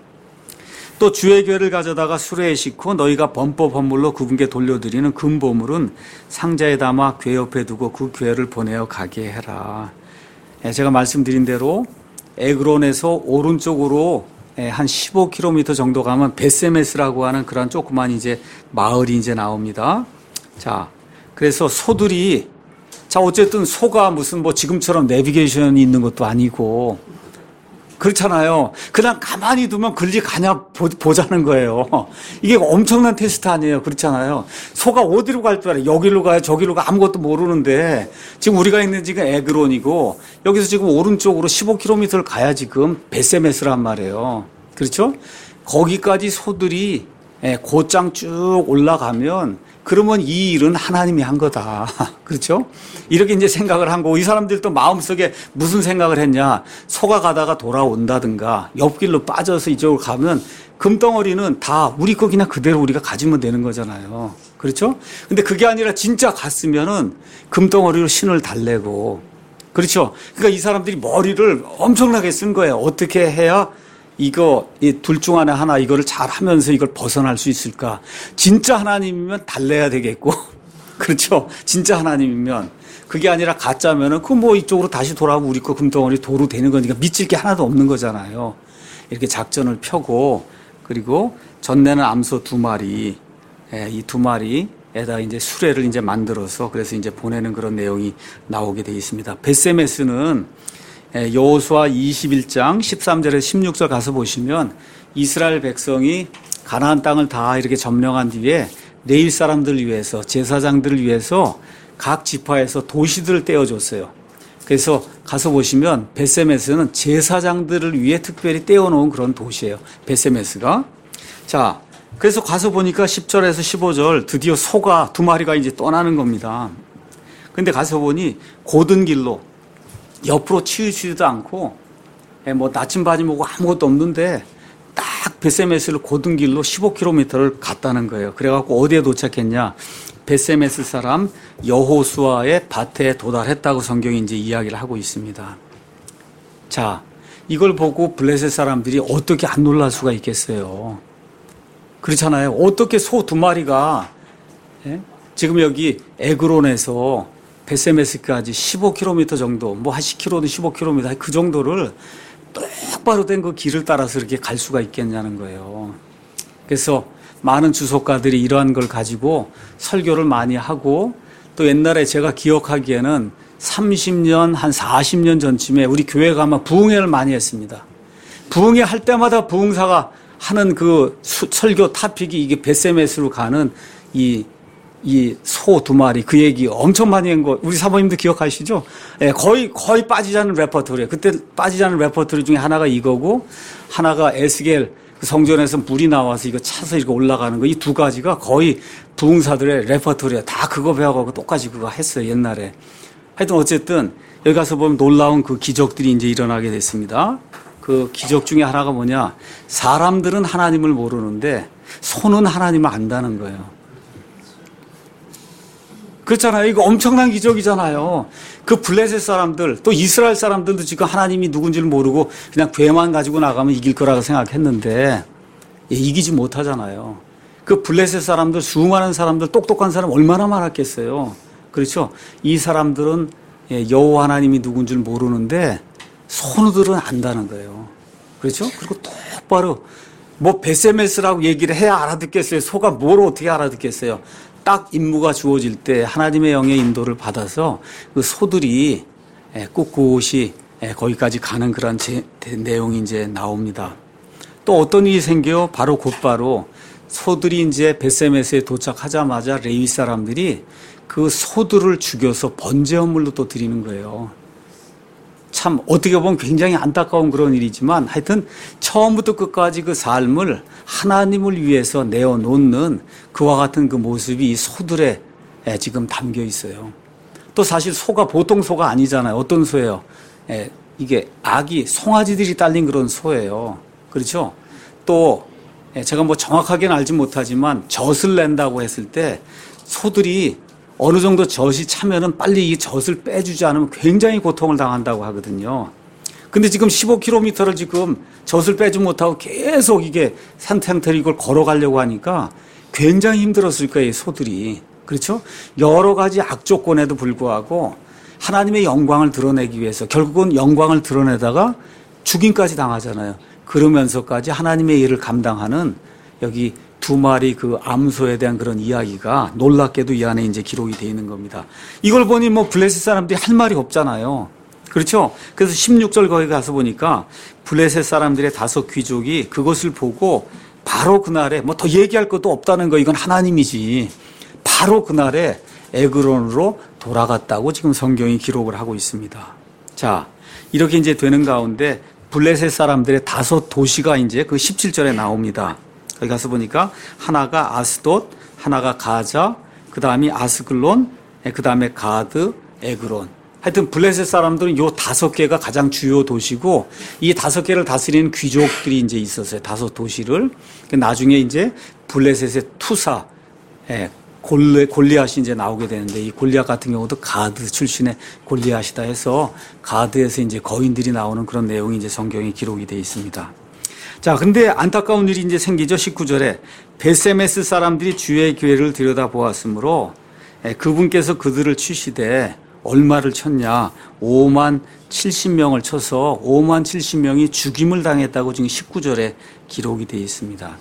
또 주의 궤를 가져다가 수레에 싣고 너희가 범법 헌물로 그분께 돌려드리는 금보물은 상자에 담아 궤 옆에 두고 그 궤를 보내어 가게 해라. 제가 말씀드린 대로 에그론에서 오른쪽으로 한 15km 정도 가면 베세메스라고 하는 그런 조그만 이제 마을이 이제 나옵니다. 자, 그래서 소들이 자, 어쨌든 소가 무슨 뭐 지금처럼 내비게이션이 있는 것도 아니고 그렇잖아요. 그냥 가만히 두면 글리 가냐 보자는 거예요. 이게 엄청난 테스트 아니에요. 그렇잖아요. 소가 어디로 갈 줄 알아요. 여기로 가요, 저기로 가 아무것도 모르는데 지금 우리가 있는 지금 에그론이고 여기서 지금 오른쪽으로 15km를 가야 지금 베세메스란 말이에요. 그렇죠? 거기까지 소들이 곧장 쭉 올라가면 그러면 이 일은 하나님이 한 거다. 그렇죠? 이렇게 이제 생각을 하고 이 사람들도 마음속에 무슨 생각을 했냐. 소가 가다가 돌아온다든가 옆길로 빠져서 이쪽으로 가면 금덩어리는 다 우리 거 그냥 그대로 우리가 가지면 되는 거잖아요. 그렇죠? 근데 그게 아니라 진짜 갔으면은 금덩어리로 신을 달래고. 그렇죠? 그러니까 이 사람들이 머리를 엄청나게 쓴 거예요. 어떻게 해야 이 둘 중 하나 이거를 잘 하면서 이걸 벗어날 수 있을까? 진짜 하나님이면 달래야 되겠고. 그렇죠? 진짜 하나님이면. 그게 아니라 가짜면은 그 뭐 이쪽으로 다시 돌아오고 우리 거 금덩어리 도로 되는 거니까 믿질 게 하나도 없는 거잖아요. 이렇게 작전을 펴고 그리고 전내는 암소 2마리, 이 2마리에다 이제 수레를 이제 만들어서 그래서 이제 보내는 그런 내용이 나오게 되어 있습니다. 베세메스는 여호수아 21장 13절에서 16절 가서 보시면 이스라엘 백성이 가나안 땅을 다 이렇게 점령한 뒤에 레위 사람들을 위해서 제사장들을 위해서 각 지파에서 도시들을 떼어줬어요. 그래서 가서 보시면 베세메스는 제사장들을 위해 특별히 떼어놓은 그런 도시예요. 베세메스가. 자, 그래서 가서 보니까 10절에서 15절 드디어 소가 2마리가 이제 떠나는 겁니다. 근데 가서 보니 고든 길로 옆으로 치우치지도 않고 뭐 나침반이 뭐고 아무것도 없는데 딱 베세메스를 고든 길로 15km를 갔다는 거예요. 그래갖고 어디에 도착했냐? 베세메스 사람 여호수아의 밭에 도달했다고 성경이 이제 이야기를 하고 있습니다. 자, 이걸 보고 블레셋 사람들이 어떻게 안 놀랄 수가 있겠어요? 그렇잖아요. 어떻게 소 2마리가 지금 여기 에그론에서 베세메스까지 15km 정도, 뭐 한 10km든 15km 그 정도를 똑바로 된 그 길을 따라서 이렇게 갈 수가 있겠냐는 거예요. 그래서 많은 주석가들이 이러한 걸 가지고 설교를 많이 하고 또 옛날에 제가 기억하기에는 30년, 한 40년 전쯤에 우리 교회 가면 부흥회를 많이 했습니다. 부흥회 할 때마다 부흥사가 하는 그 설교 타픽이 이게 베세메스로 가는 이 소 2마리 그 얘기 엄청 많이 한 거 우리 사모님도 기억하시죠? 거의 빠지지 않는 레퍼토리예요. 그때 빠지지 않는 레퍼토리 중에 하나가 이거고 하나가 에스겔 그 성전에서 물이 나와서 이거 차서 이렇게 올라가는 거 이 2가지가 거의 부흥사들의 레퍼토리예요. 다 그거 배워가고 똑같이 그거 했어요 옛날에. 하여튼 어쨌든 여기 가서 보면 놀라운 그 기적들이 이제 일어나게 됐습니다. 그 기적 중에 하나가 뭐냐? 사람들은 하나님을 모르는데 소는 하나님을 안다는 거예요. 그렇잖아요. 이거 엄청난 기적이잖아요. 그 블레셋 사람들, 또 이스라엘 사람들도 지금 하나님이 누군지를 모르고 그냥 괴만 가지고 나가면 이길 거라고 생각했는데 이기지 못하잖아요. 그 블레셋 사람들, 수많은 사람들, 똑똑한 사람 얼마나 많았겠어요. 그렇죠? 이 사람들은 여호와 하나님이 누군지를 모르는데 손우들은 안다는 거예요. 그렇죠? 그리고 똑바로 뭐 베세메스라고 얘기를 해야 알아듣겠어요. 소가 뭘 어떻게 알아듣겠어요. 딱 임무가 주어질 때 하나님의 영의 인도를 받아서 그 소들이 꿋꿋이 거기까지 가는 그런 내용이 이제 나옵니다. 또 어떤 일이 생겨요? 바로 곧바로 소들이 이제 베세메스에 도착하자마자 레위 사람들이 그 소들을 죽여서 번제 헌물로 또 드리는 거예요. 참 어떻게 보면 굉장히 안타까운 그런 일이지만 하여튼 처음부터 끝까지 그 삶을 하나님을 위해서 내어놓는 그와 같은 그 모습이 이 소들에 지금 담겨 있어요. 또 사실 소가 보통 소가 아니잖아요. 어떤 소예요? 이게 아기 송아지들이 딸린 그런 소예요. 그렇죠? 또 제가 뭐 정확하게는 알지 못하지만 젖을 낸다고 했을 때 소들이 어느 정도 젖이 차면은 빨리 이 젖을 빼주지 않으면 굉장히 고통을 당한다고 하거든요. 근데 지금 15km를 지금 젖을 빼지 못하고 계속 이게 산탱터리 이걸 걸어가려고 하니까 굉장히 힘들었을 거예요, 소들이. 그렇죠? 여러 가지 악조건에도 불구하고 하나님의 영광을 드러내기 위해서 결국은 영광을 드러내다가 죽임까지 당하잖아요. 그러면서까지 하나님의 일을 감당하는 여기 두 마리 그 암소에 대한 그런 이야기가 놀랍게도 이 안에 이제 기록이 되어 있는 겁니다. 이걸 보니 뭐 블레셋 사람들이 할 말이 없잖아요. 그렇죠? 그래서 16절 거기 가서 보니까 블레셋 사람들의 5 귀족이 그것을 보고 바로 그날에 뭐 더 얘기할 것도 없다는 거 이건 하나님이지. 바로 그날에 에그론으로 돌아갔다고 지금 성경이 기록을 하고 있습니다. 자, 이렇게 이제 되는 가운데 블레셋 사람들의 5 도시가 이제 그 17절에 나옵니다. 거기 가서 보니까 하나가 아스돗, 하나가 가자, 그 다음이 아스글론, 그 다음에 가드, 에그론. 하여튼 블레셋 사람들은 요 5개가 가장 주요 도시고 이 5개를 다스리는 귀족들이 이제 있었어요. 5 도시를. 나중에 이제 블레셋의 투사, 골리앗이 이제 나오게 되는데 이 골리앗 같은 경우도 가드 출신의 골리앗이다 해서 가드에서 이제 거인들이 나오는 그런 내용이 이제 성경에 기록이 되어 있습니다. 자, 근데 안타까운 일이 이제 생기죠. 19절에 베세메스 사람들이 주의 교회를 들여다보았으므로 그분께서 그들을 치시되 얼마를 쳤냐? 5만 70명을 쳐서 5만 70명이 죽임을 당했다고 지금 19절에 기록이 되어 있습니다.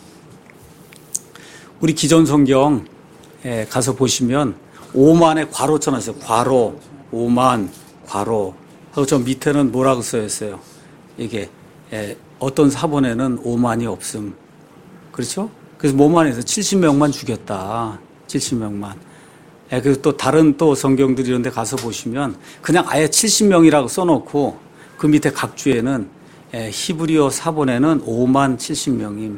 우리 기존 성경 가서 보시면 5만에 괄호 쳐놨어요. 괄호 5만 괄호 하고 저 밑에는 뭐라고 써있어요? 이게 어떤 사본에는 5만이 없음. 그렇죠? 그래서 뭐만 해서 70명만 죽였다. 70명만. 그리고 또 다른 또 성경들 이런 데 가서 보시면 그냥 아예 70명이라고 써놓고 그 밑에 각 주에는 히브리어 사본에는 5만 70명임.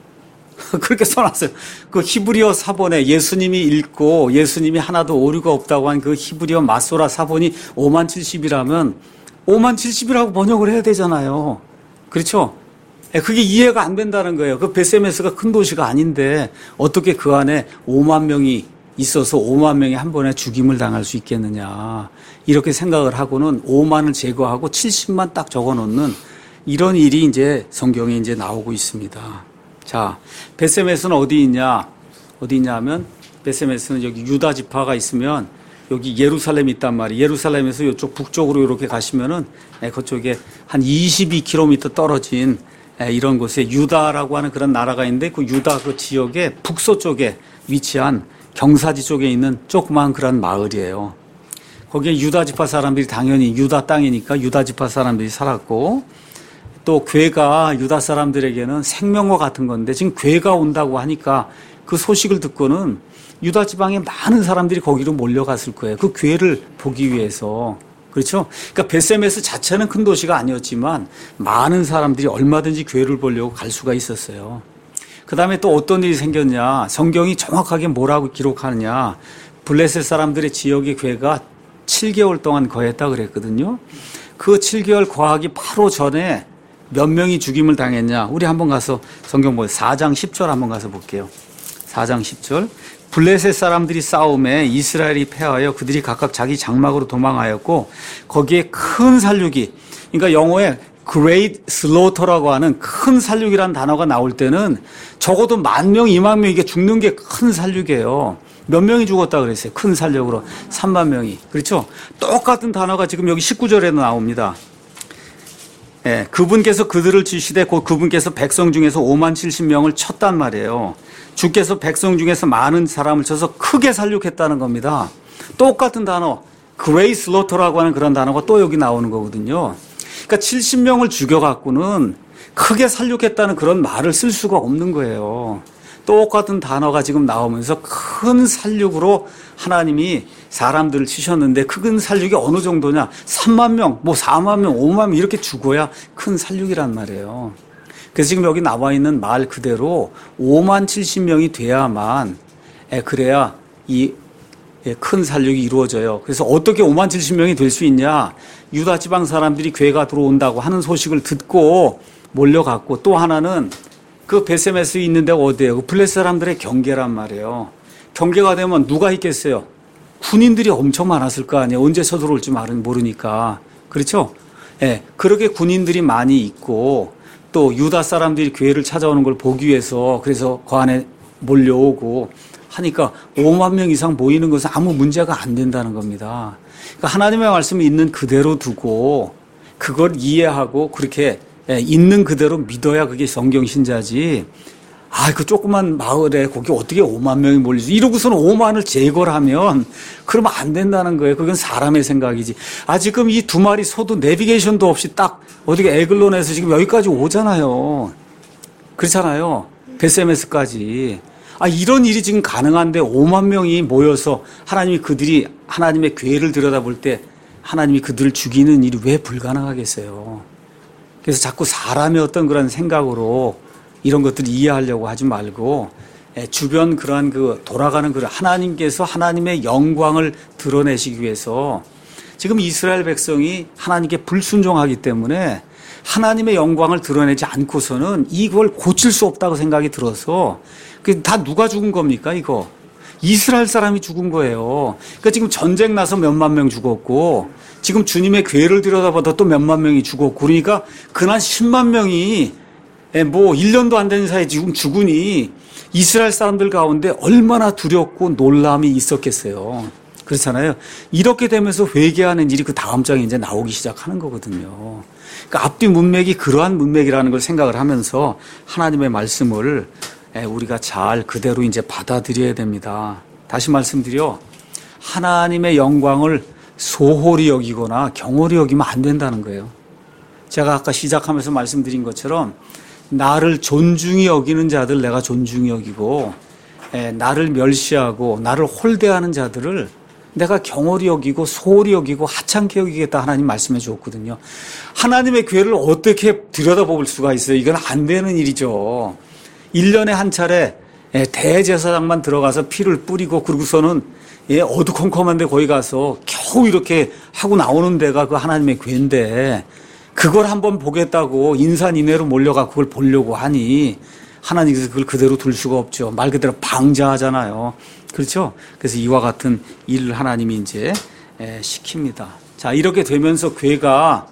그렇게 써놨어요. 그 히브리어 사본에 예수님이 읽고 예수님이 하나도 오류가 없다고 한 그 히브리어 마소라 사본이 5만 70이라면 5만 70이라고 번역을 해야 되잖아요. 그렇죠? 그게 이해가 안 된다는 거예요. 그 베세메스가 큰 도시가 아닌데 어떻게 그 안에 5만 명이 있어서 5만 명이 한 번에 죽임을 당할 수 있겠느냐. 이렇게 생각을 하고는 5만을 제거하고 70만 딱 적어 놓는 이런 일이 이제 성경에 이제 나오고 있습니다. 자, 베세메스는 어디 있냐? 어디 있냐 하면 베세메스는 여기 유다 지파가 있으면 여기 예루살렘이 있단 말이에요. 예루살렘에서 이쪽 북쪽으로 이렇게 가시면은 그쪽에 한 22km 떨어진 이런 곳에 유다라고 하는 그런 나라가 있는데 그 유다 그 지역의 북서쪽에 위치한 경사지 쪽에 있는 조그마한 그런 마을이에요. 거기에 유다 지파 사람들이 당연히 유다 땅이니까 유다 지파 사람들이 살았고 또 괴가 유다 사람들에게는 생명과 같은 건데 지금 괴가 온다고 하니까 그 소식을 듣고는 유다 지방에 많은 사람들이 거기로 몰려갔을 거예요. 그 괴를 보기 위해서. 그렇죠? 그러니까 베세메스 자체는 큰 도시가 아니었지만 많은 사람들이 얼마든지 괴를 보려고 갈 수가 있었어요. 그 다음에 또 어떤 일이 생겼냐. 성경이 정확하게 뭐라고 기록하느냐. 블레셋 사람들의 지역의 괴가 7개월 동안 거했다 그랬거든요. 그 7개월 거하기 바로 전에 몇 명이 죽임을 당했냐. 우리 한번 가서 성경 보세요. 4장 10절 한번 가서 볼게요. 4장 10절. 블레셋 사람들이 싸움에 이스라엘이 패하여 그들이 각각 자기 장막으로 도망하였고 거기에 큰 살육이, 그러니까 영어에 Great Slaughter라고 하는 큰 살육이라는 단어가 나올 때는 적어도 10,000명, 20,000명 이게 죽는 게 큰 살육이에요. 몇 명이 죽었다 그랬어요. 큰 살육으로 30,000명이. 그렇죠? 똑같은 단어가 지금 여기 19절에도 나옵니다. 예, 그분께서 그들을 치시되 곧 그분께서 백성 중에서 57,000명을 쳤단 말이에요. 주께서 백성 중에서 많은 사람을 쳐서 크게 살육했다는 겁니다. 똑같은 단어, Great Slaughter라고 하는 그런 단어가 또 여기 나오는 거거든요. 그러니까 70명을 죽여갖고는 크게 살육했다는 그런 말을 쓸 수가 없는 거예요. 똑같은 단어가 지금 나오면서 큰 살육으로 하나님이 사람들을 치셨는데 큰 살육이 어느 정도냐? 30,000명, 뭐 40,000명, 50,000명 이렇게 죽어야 큰 살육이란 말이에요. 그래서 지금 여기 나와 있는 말 그대로 57,000명이 돼야만, 그래야 이 큰 살육이 이루어져요. 그래서 어떻게 57,000명이 될 수 있냐? 유다 지방 사람들이 괴가 들어온다고 하는 소식을 듣고 몰려갔고, 또 하나는 그 베세메스에 있는 데가 어디예요? 그 블레셋 사람들의 경계란 말이에요. 경계가 되면 누가 있겠어요? 군인들이 엄청 많았을 거 아니에요. 언제 서들어올지 모르니까. 그렇죠? 예, 그렇게 군인들이 많이 있고 또 유다 사람들이 교회를 찾아오는 걸 보기 위해서 그래서 그 안에 몰려오고 하니까 50,000명 이상 모이는 것은 아무 문제가 안 된다는 겁니다. 그러니까 하나님의 말씀이 있는 그대로 두고 그걸 이해하고 그렇게 있는 그대로 믿어야 그게 성경 신자지. 그 조그만 마을에 거기 어떻게 50,000명이 몰리지? 이러고서는 50,000을 제거를 하면 그러면 안 된다는 거예요. 그건 사람의 생각이지. 지금 이 두 마리 소도 내비게이션도 없이 딱 어떻게 에글론에서 지금 여기까지 오잖아요. 그렇잖아요. 베세메스까지. 이런 일이 지금 가능한데 50,000명이 모여서 그들이 하나님의 괴를 들여다볼 때 하나님이 그들을 죽이는 일이 왜 불가능하겠어요? 그래서 자꾸 사람의 어떤 그런 생각으로 이런 것들을 이해하려고 하지 말고 주변 그러한 돌아가는 하나님께서 하나님의 영광을 드러내시기 위해서 지금 이스라엘 백성이 하나님께 불순종하기 때문에 하나님의 영광을 드러내지 않고서는 이걸 고칠 수 없다고 생각이 들어서 다 누가 죽은 겁니까 이거? 이스라엘 사람이 죽은 거예요. 그러니까 지금 전쟁 나서 몇만 명 죽었고 지금 주님의 괴를 들여다봐도 또 몇만 명이 죽었고 그러니까 그날 10만 명이 뭐 1년도 안 된 사이에 지금 죽으니 이스라엘 사람들 가운데 얼마나 두렵고 놀람이 있었겠어요. 그렇잖아요. 이렇게 되면서 회개하는 일이 그 다음 장에 이제 나오기 시작하는 거거든요. 그러니까 앞뒤 문맥이 그러한 문맥이라는 걸 생각을 하면서 하나님의 말씀을 우리가 잘 그대로 이제 받아들여야 됩니다. 다시 말씀드려 하나님의 영광을 소홀히 여기거나 경홀히 여기면 안 된다는 거예요. 제가 아까 시작하면서 말씀드린 것처럼 나를 존중히 여기는 자들 내가 존중히 여기고 나를 멸시하고 나를 홀대하는 자들을 내가 경홀히 여기고 소홀히 여기고 하찮게 여기겠다 하나님 말씀해 주었거든요. 하나님의 괴를 어떻게 들여다볼 수가 있어요? 이건 안 되는 일이죠. 1년에 한 차례 대제사장만 들어가서 피를 뿌리고 그러고서는 어두컴컴한데 거기 가서 겨우 이렇게 하고 나오는 데가 그 하나님의 괴인데 그걸 한번 보겠다고 인산인해로 몰려가 그걸 보려고 하니 하나님께서 그걸 그대로 둘 수가 없죠. 말 그대로 방자하잖아요. 그렇죠? 그래서 이와 같은 일을 하나님이 이제 시킵니다. 자, 이렇게 되면서 괴가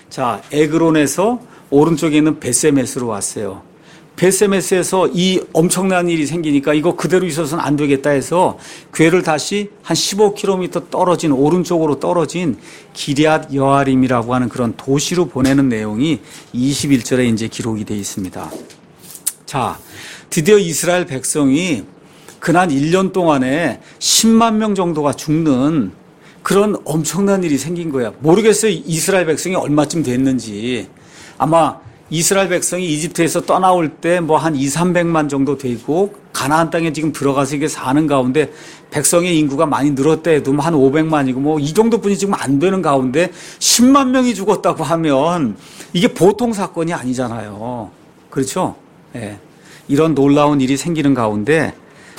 에그론에서 오른쪽에 있는 베세메스로 왔어요. 베세메스에서 이 엄청난 일이 생기니까 이거 그대로 있어서는 안 되겠다 해서 괴를 다시 한 15km 떨어진 오른쪽으로 떨어진 기럇 여아림이라고 하는 그런 도시로 보내는 내용이 21절에 이제 기록이 되어 있습니다. 자, 드디어 이스라엘 백성이 그날 1년 동안에 10만 명 정도가 죽는 그런 엄청난 일이 생긴 거야. 모르겠어요. 이스라엘 백성이 얼마쯤 됐는지. 아마 이스라엘 백성이 이집트에서 떠나올 때 뭐 한 200~300만 정도 되고 가나안 땅에 지금 들어가서 이게 사는 가운데 백성의 인구가 많이 늘었다 해도 한 500만이고 뭐 이 정도뿐이 지금 안 되는 가운데 10만 명이 죽었다고 하면 이게 보통 사건이 아니잖아요. 그렇죠? 이런 놀라운 일이 생기는 가운데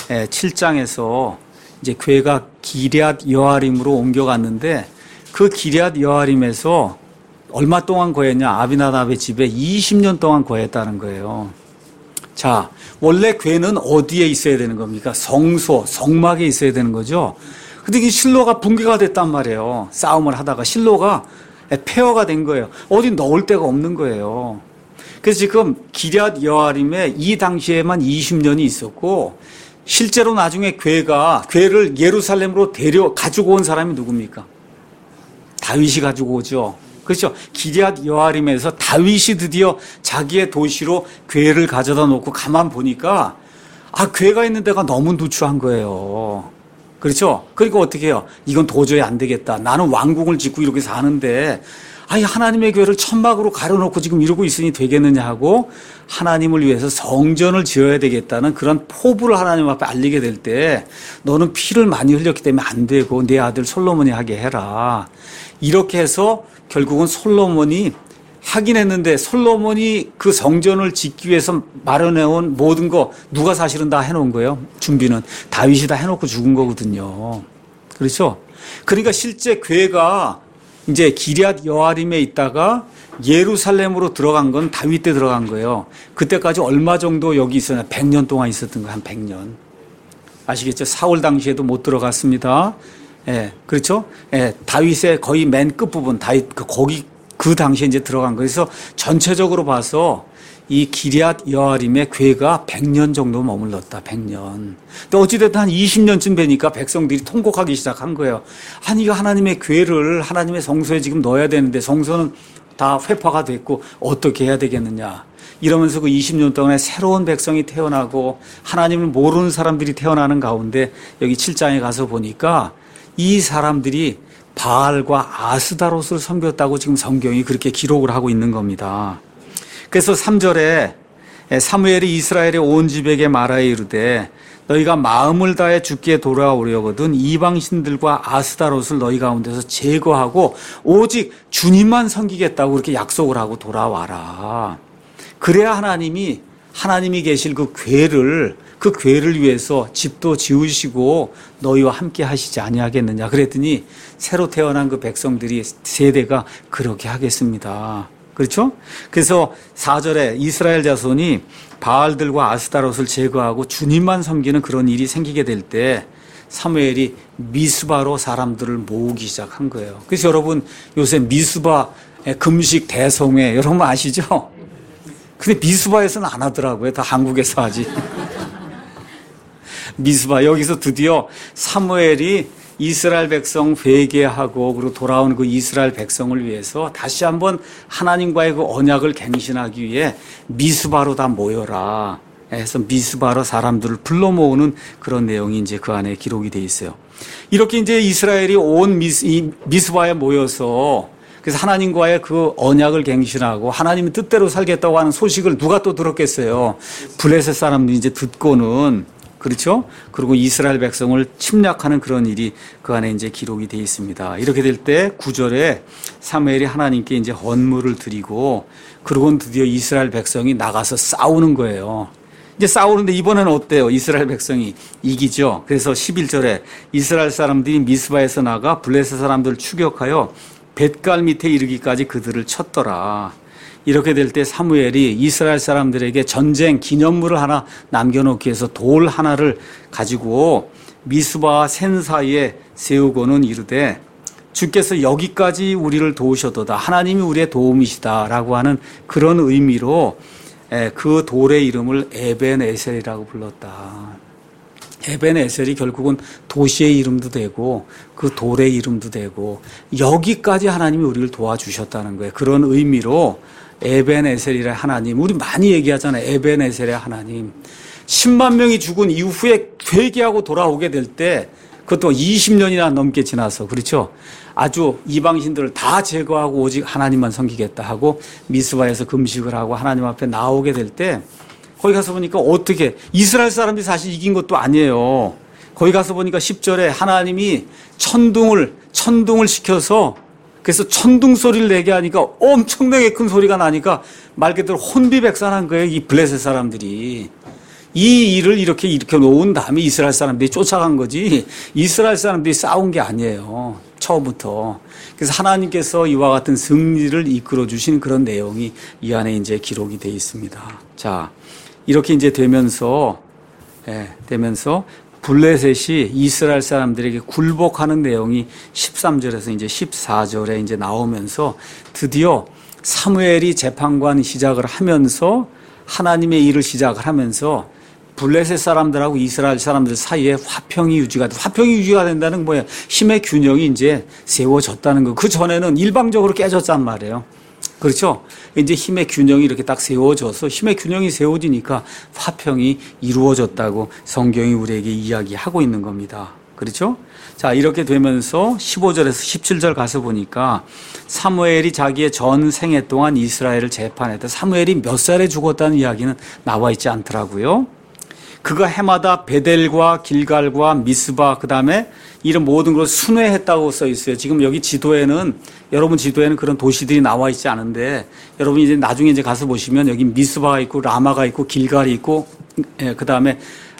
7장에서 이제 괴가 기럇 여아림으로 옮겨갔는데 그 기럇 여아림에서 얼마 동안 거했냐? 아비나답의 집에 20년 동안 거했다는 거예요. 자, 원래 궤는 어디에 있어야 되는 겁니까? 성소, 성막에 있어야 되는 거죠. 근데 이 실로가 붕괴가 됐단 말이에요. 싸움을 하다가 실로가 폐허가 된 거예요. 어디 넣을 데가 없는 거예요. 그래서 지금 기럇 여아림에 이 당시에만 20년이 있었고, 실제로 나중에 궤를 예루살렘으로 가지고 온 사람이 누굽니까? 다윗이 가지고 오죠. 그렇죠. 기럇 여아림에서 다윗이 드디어 자기의 도시로 궤를 가져다 놓고 가만 보니까 궤가 있는 데가 너무 누추한 거예요. 그렇죠. 그러니까 어떻게 해요? 이건 도저히 안 되겠다. 나는 왕궁을 짓고 이렇게 사는데 하나님의 궤를 천막으로 가려놓고 지금 이러고 있으니 되겠느냐 하고 하나님을 위해서 성전을 지어야 되겠다는 그런 포부를 하나님 앞에 알리게 될 때 너는 피를 많이 흘렸기 때문에 안 되고 내 아들 솔로몬이 하게 해라. 이렇게 해서 결국은 솔로몬이 하긴 했는데 솔로몬이 그 성전을 짓기 위해서 마련해온 모든 거 누가 사실은 다 해놓은 거예요? 준비는 다윗이 다 해놓고 죽은 거거든요. 그렇죠? 그러니까 실제 궤가 이제 기럇 여아림에 있다가 예루살렘으로 들어간 건 다윗 때 들어간 거예요. 그때까지 얼마 정도 여기 있었나? 100년 동안 있었던 거예요. 한 100년. 아시겠죠? 사울 당시에도 못 들어갔습니다. 예, 그렇죠? 예, 다윗의 거의 맨 끝부분, 거기 그 당시에 이제 들어간 거예요. 그래서 전체적으로 봐서 이 기럇 여아림의 궤가 100년 정도 머물렀다. 100년. 근데 어찌됐든 한 20년쯤 되니까 백성들이 통곡하기 시작한 거예요. 이거 하나님의 궤를 하나님의 성소에 지금 넣어야 되는데 성소는 다 회파가 됐고 어떻게 해야 되겠느냐. 이러면서 그 20년 동안에 새로운 백성이 태어나고 하나님을 모르는 사람들이 태어나는 가운데 여기 7장에 가서 보니까 이 사람들이 바알과 아스다롯을 섬겼다고 지금 성경이 그렇게 기록을 하고 있는 겁니다. 그래서 3절에 사무엘이 이스라엘의 온 집에게 말하여 이르되 너희가 마음을 다해 주께 돌아오려거든 이방 신들과 아스다롯을 너희 가운데서 제거하고 오직 주님만 섬기겠다고 그렇게 약속을 하고 돌아와라. 그래야 하나님이 계실 그 궤를 위해서 집도 지으시고 너희와 함께 하시지 아니하겠느냐. 그랬더니 새로 태어난 그 백성들이 세대가 그렇게 하겠습니다. 그렇죠? 그래서 4절에 이스라엘 자손이 바알들과 아스타롯을 제거하고 주님만 섬기는 그런 일이 생기게 될 때 사무엘이 미스바로 사람들을 모으기 시작한 거예요. 그래서 여러분 요새 미스바 금식 대성회 여러분 아시죠? 근데 미스바에서는 안 하더라고요. 다 한국에서 하지. 미스바 여기서 드디어 사무엘이 이스라엘 백성 회개하고 그리고 돌아온 그 이스라엘 백성을 위해서 다시 한번 하나님과의 그 언약을 갱신하기 위해 미스바로 다 모여라 해서 미스바로 사람들을 불러 모으는 그런 내용이 이제 그 안에 기록이 돼 있어요. 이렇게 이제 이스라엘이 온 미스바에 모여서 그래서 하나님과의 그 언약을 갱신하고 하나님의 뜻대로 살겠다고 하는 소식을 누가 또 들었겠어요. 블레셋 사람들이 이제 듣고는 그렇죠? 그리고 이스라엘 백성을 침략하는 그런 일이 그 안에 이제 기록이 되어 있습니다. 이렇게 될 때 9절에 사무엘이 하나님께 이제 헌물을 드리고 그러고는 드디어 이스라엘 백성이 나가서 싸우는 거예요. 이제 싸우는데 이번에는 어때요? 이스라엘 백성이 이기죠. 그래서 11절에 이스라엘 사람들이 미스바에서 나가 블레셋 사람들을 추격하여 벳갈 밑에 이르기까지 그들을 쳤더라. 이렇게 될 때 사무엘이 이스라엘 사람들에게 전쟁 기념물을 하나 남겨놓기 위해서 돌 하나를 가지고 미스바와 센 사이에 세우고는 이르되 주께서 여기까지 우리를 도우셔도다. 하나님이 우리의 도움이시다라고 하는 그런 의미로 그 돌의 이름을 에벤에셀이라고 불렀다. 에벤에셀이 결국은 도시의 이름도 되고 그 돌의 이름도 되고 여기까지 하나님이 우리를 도와주셨다는 거예요. 그런 의미로 에벤에셀이라 하나님, 우리 많이 얘기하잖아요. 에벤에셀의 하나님. 10만 명이 죽은 이후에 회개하고 돌아오게 될 때 그것도 20년이나 넘게 지나서 그렇죠. 아주 이방신들을 다 제거하고 오직 하나님만 섬기겠다 하고 미스바에서 금식을 하고 하나님 앞에 나오게 될 때 거기 가서 보니까 어떻게 이스라엘 사람들이 사실 이긴 것도 아니에요. 거기 가서 보니까 10절에 하나님이 천둥을 시켜서 그래서 천둥 소리를 내게 하니까 엄청나게 큰 소리가 나니까 말 그대로 혼비백산한 거예요. 이 블레셋 사람들이. 이 일을 이렇게 놓은 다음에 이스라엘 사람들이 쫓아간 거지 이스라엘 사람들이 싸운 게 아니에요. 처음부터. 그래서 하나님께서 이와 같은 승리를 이끌어 주신 그런 내용이 이 안에 이제 기록이 되어 있습니다. 자, 이렇게 이제 되면서 블레셋이 이스라엘 사람들에게 굴복하는 내용이 13절에서 이제 14절에 이제 나오면서 드디어 사무엘이 재판관 시작을 하면서 하나님의 일을 시작을 하면서 블레셋 사람들하고 이스라엘 사람들 사이에 화평이 유지가 된다는 건 뭐예요? 힘의 균형이 이제 세워졌다는 거. 그 전에는 일방적으로 깨졌단 말이에요. 그렇죠? 이제 힘의 균형이 이렇게 딱 세워져서 힘의 균형이 세워지니까 화평이 이루어졌다고 성경이 우리에게 이야기하고 있는 겁니다. 그렇죠? 자, 이렇게 되면서 15절에서 17절 가서 보니까 사무엘이 자기의 전 생애 동안 이스라엘을 재판했다. 사무엘이 몇 살에 죽었다는 이야기는 나와 있지 않더라고요. 그가 해마다 베델과 길갈과 미스바 그다음에 이런 모든 걸 순회했다고 써 있어요. 지금 여기 지도에는 여러분 지도에는 그런 도시들이 나와 있지 않은데 여러분 이제 나중에 이제 가서 보시면 여기 미스바가 있고 라마가 있고 길갈이 있고 그다음에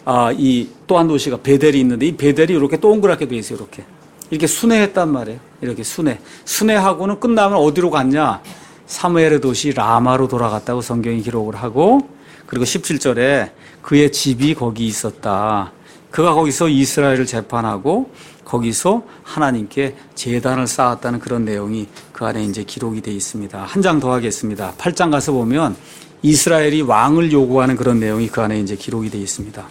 이 또 한 도시가 베델이 있는데 이 베델이 이렇게 동그랗게 돼 있어요. 이렇게 순회했단 말이에요. 이렇게 순회하고는 끝나면 어디로 갔냐? 사무엘의 도시 라마로 돌아갔다고 성경이 기록을 하고 그리고 17절에 그의 집이 거기 있었다. 그가 거기서 이스라엘을 재판하고 거기서 하나님께 제단을 쌓았다는 그런 내용이 그 안에 이제 기록이 되어 있습니다. 한 장 더 하겠습니다. 8장 가서 보면 이스라엘이 왕을 요구하는 그런 내용이 그 안에 이제 기록이 되어 있습니다.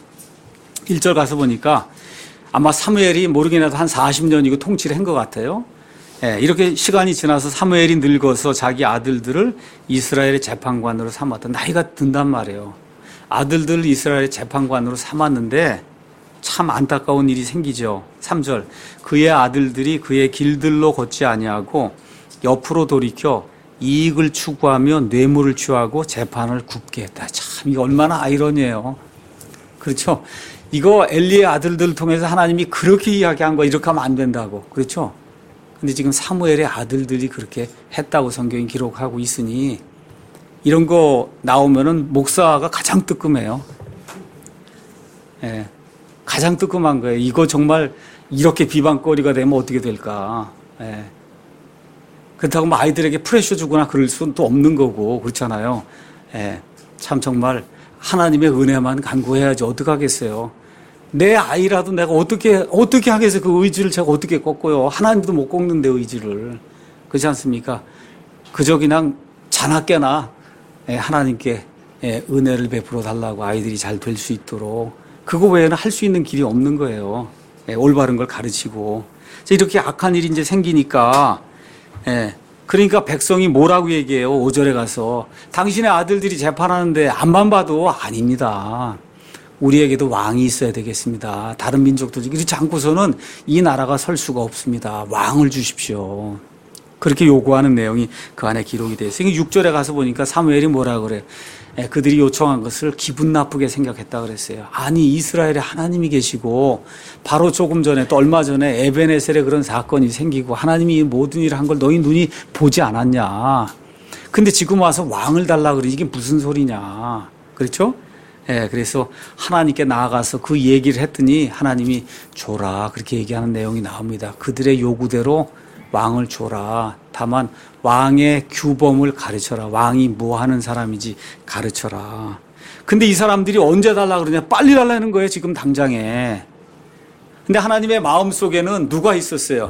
1절 가서 보니까 아마 사무엘이 모르긴 해도 한 40년이고 통치를 한 것 같아요. 이렇게 시간이 지나서 사무엘이 늙어서 자기 아들들을 이스라엘의 재판관으로 삼았다. 나이가 든단 말이에요. 아들들을 이스라엘의 재판관으로 삼았는데 참 안타까운 일이 생기죠. 3절 그의 아들들이 그의 길들로 걷지 아니하고 옆으로 돌이켜 이익을 추구하며 뇌물을 취하고 재판을 굽게 했다. 참 이거 얼마나 아이러니해요. 그렇죠? 이거 엘리의 아들들을 통해서 하나님이 그렇게 이야기한 거 이렇게 하면 안 된다고. 그렇죠? 근데 지금 사무엘의 아들들이 그렇게 했다고 성경이 기록하고 있으니 이런 거 나오면은 목사가 가장 뜨끔해요. 가장 뜨끔한 거예요. 이거 정말 이렇게 비방거리가 되면 어떻게 될까. 그렇다고 뭐 아이들에게 프레셔 주거나 그럴 수는 또 없는 거고 그렇잖아요. 참 정말 하나님의 은혜만 간구해야지 어떡하겠어요. 내 아이라도 내가 어떻게 하겠어요. 그 의지를 제가 어떻게 꺾어요. 하나님도 못 꺾는데 의지를. 그렇지 않습니까? 그저 그냥 자나깨나 하나님께 은혜를 베풀어 달라고 아이들이 잘 될 수 있도록 그거 외에는 할 수 있는 길이 없는 거예요. 올바른 걸 가르치고. 이렇게 악한 일이 이제 생기니까 그러니까 백성이 뭐라고 얘기해요. 5절에 가서 당신의 아들들이 재판하는데 앞만 봐도 아닙니다. 우리에게도 왕이 있어야 되겠습니다. 다른 민족들이 그렇지 않고서는 이 나라가 설 수가 없습니다. 왕을 주십시오. 그렇게 요구하는 내용이 그 안에 기록이 되어 있어요. 6절에 가서 보니까 사무엘이 뭐라 그래? 그들이 요청한 것을 기분 나쁘게 생각했다 그랬어요. 아니 이스라엘에 하나님이 계시고 바로 조금 전에 또 얼마 전에 에벤에셀에 그런 사건이 생기고 하나님이 이 모든 일을 한 걸 너희 눈이 보지 않았냐. 근데 지금 와서 왕을 달라 그러지 이게 무슨 소리냐. 그렇죠? 그래서 하나님께 나아가서 그 얘기를 했더니 하나님이 줘라 그렇게 얘기하는 내용이 나옵니다. 그들의 요구대로 왕을 줘라. 다만 왕의 규범을 가르쳐라. 왕이 뭐 하는 사람인지 가르쳐라. 근데 이 사람들이 언제 달라 그러냐? 빨리 달라는 거예요. 지금 당장에. 근데 하나님의 마음속에는 누가 있었어요?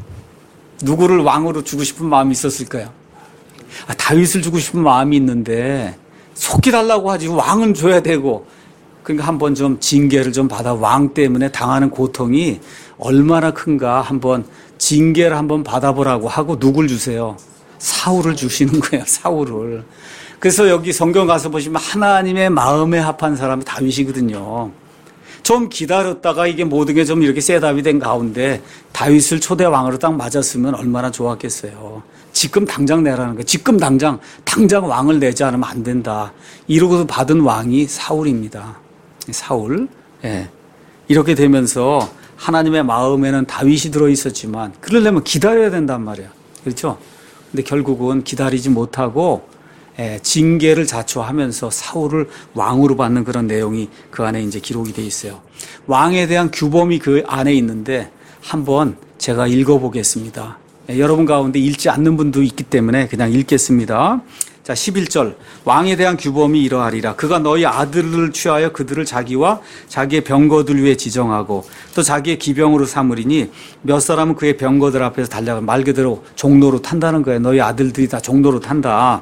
누구를 왕으로 주고 싶은 마음이 있었을까요? 다윗을 주고 싶은 마음이 있는데 속히 달라고 하지 왕은 줘야 되고 그러니까 한번 좀 징계를 좀 받아 왕 때문에 당하는 고통이 얼마나 큰가 한번 징계를 한번 받아보라고 하고 누굴 주세요? 사울을 주시는 거예요. 사울을. 그래서 여기 성경 가서 보시면 하나님의 마음에 합한 사람이 다윗이거든요. 좀 기다렸다가 이게 모든 게 좀 이렇게 셋업이 된 가운데 다윗을 초대 왕으로 딱 맞았으면 얼마나 좋았겠어요. 지금 당장 내라는 거예요. 지금 당장 왕을 내지 않으면 안 된다. 이러고서 받은 왕이 사울입니다. 사울. 이렇게 되면서 하나님의 마음에는 다윗이 들어있었지만 그러려면 기다려야 된단 말이에요. 그렇죠? 근데 결국은 기다리지 못하고 징계를 자초하면서 사울을 왕으로 받는 그런 내용이 그 안에 이제 기록이 돼 있어요. 왕에 대한 규범이 그 안에 있는데 한번 제가 읽어보겠습니다. 여러분 가운데 읽지 않는 분도 있기 때문에 그냥 읽겠습니다. 자, 11절. 왕에 대한 규범이 이러하리라. 그가 너희 아들을 취하여 그들을 자기와 자기의 병거들 위에 지정하고 또 자기의 기병으로 삼으리니 몇 사람은 그의 병거들 앞에서 달려가 말 그대로 종로로 탄다는 거예요. 너희 아들들이 다 종로로 탄다.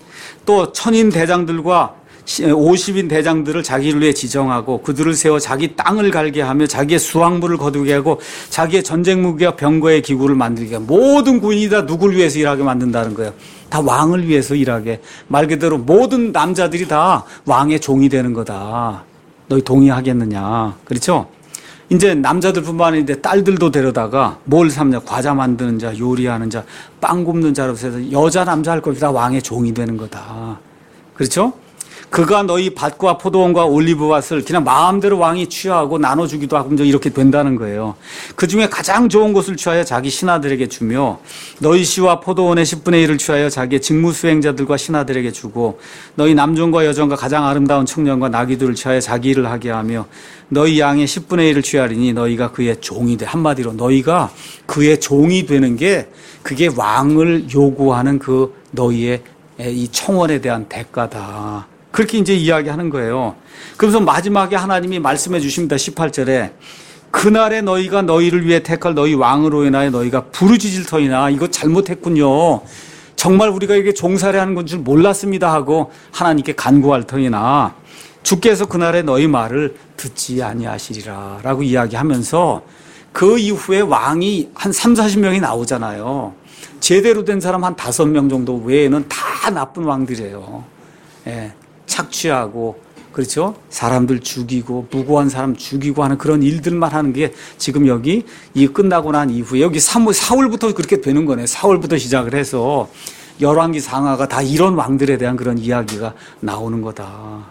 또 천인 대장들과 50인 대장들을 자기를 위해 지정하고 그들을 세워 자기 땅을 갈게 하며 자기의 수확물을 거두게 하고 자기의 전쟁 무기와 병거의 기구를 만들게 하고 모든 군인이 다 누구를 위해서 일하게 만든다는 거예요. 다 왕을 위해서 일하게. 말 그대로 모든 남자들이 다 왕의 종이 되는 거다. 너희 동의하겠느냐. 그렇죠? 이제 남자들뿐만 아닌데 딸들도 데려다가 뭘 삼냐. 과자 만드는 자, 요리하는 자, 빵 굽는 자로서 해서 여자 남자 할 것 다 왕의 종이 되는 거다. 그렇죠? 그가 너희 밭과 포도원과 올리브밭을 그냥 마음대로 왕이 취하고 나눠주기도 하고 이렇게 된다는 거예요. 그중에 가장 좋은 것을 취하여 자기 신하들에게 주며 너희 시와 포도원의 10분의 1을 취하여 자기의 직무 수행자들과 신하들에게 주고 너희 남종과 여종과 가장 아름다운 청년과 나귀들을 취하여 자기 일을 하게 하며 너희 양의 10분의 1을 취하리니 너희가 그의 종이 돼. 한마디로 너희가 그의 종이 되는 게 그게 왕을 요구하는 그 너희의 이 청원에 대한 대가다. 그렇게 이제 이야기하는 거예요. 그래서 마지막에 하나님이 말씀해 주십니다. 18절에 그날에 너희가 너희를 위해 택할 너희 왕으로 인하여 너희가 부르짖을 터이나 이거 잘못했군요. 정말 우리가 이게 종살이 하는 건 줄 몰랐습니다 하고 하나님께 간구할 터이나 주께서 그날에 너희 말을 듣지 아니하시리라 라고 이야기하면서 그 이후에 왕이 한 30-40명이 나오잖아요. 제대로 된 사람 한 5명 정도 외에는 다 나쁜 왕들이에요. 예. 착취하고 그렇죠? 사람들 죽이고 무고한 사람 죽이고 하는 그런 일들만 하는 게 지금 여기 이 끝나고 난 이후에 여기 사울부터 그렇게 되는 거네. 사울부터 시작을 해서 열왕기 상하가 다 이런 왕들에 대한 그런 이야기가 나오는 거다.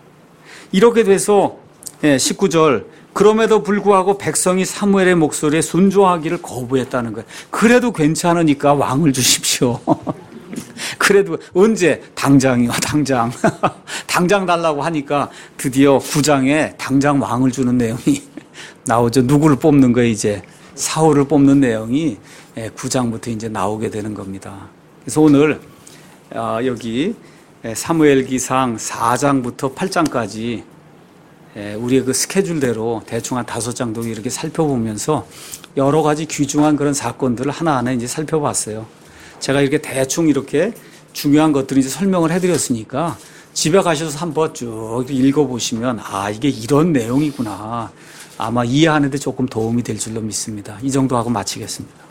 이렇게 돼서 19절 그럼에도 불구하고 백성이 사무엘의 목소리에 순종하기를 거부했다는 거예요. 그래도 괜찮으니까 왕을 주십시오. 그래도 언제? 당장이요, 당장. 당장 달라고 하니까 드디어 9장에 당장 왕을 주는 내용이 나오죠. 누구를 뽑는 거예요, 이제? 사울을 뽑는 내용이 9장부터 이제 나오게 되는 겁니다. 그래서 오늘 여기 사무엘기상 4장부터 8장까지 우리의 그 스케줄대로 대충 한 5장 정도 이렇게 살펴보면서 여러 가지 귀중한 그런 사건들을 하나하나 이제 살펴봤어요. 제가 이렇게 대충 이렇게 중요한 것들을 이제 설명을 해드렸으니까 집에 가셔서 한번 쭉 읽어보시면 아, 이게 이런 내용이구나. 아마 이해하는 데 조금 도움이 될 줄로 믿습니다. 이 정도 하고 마치겠습니다.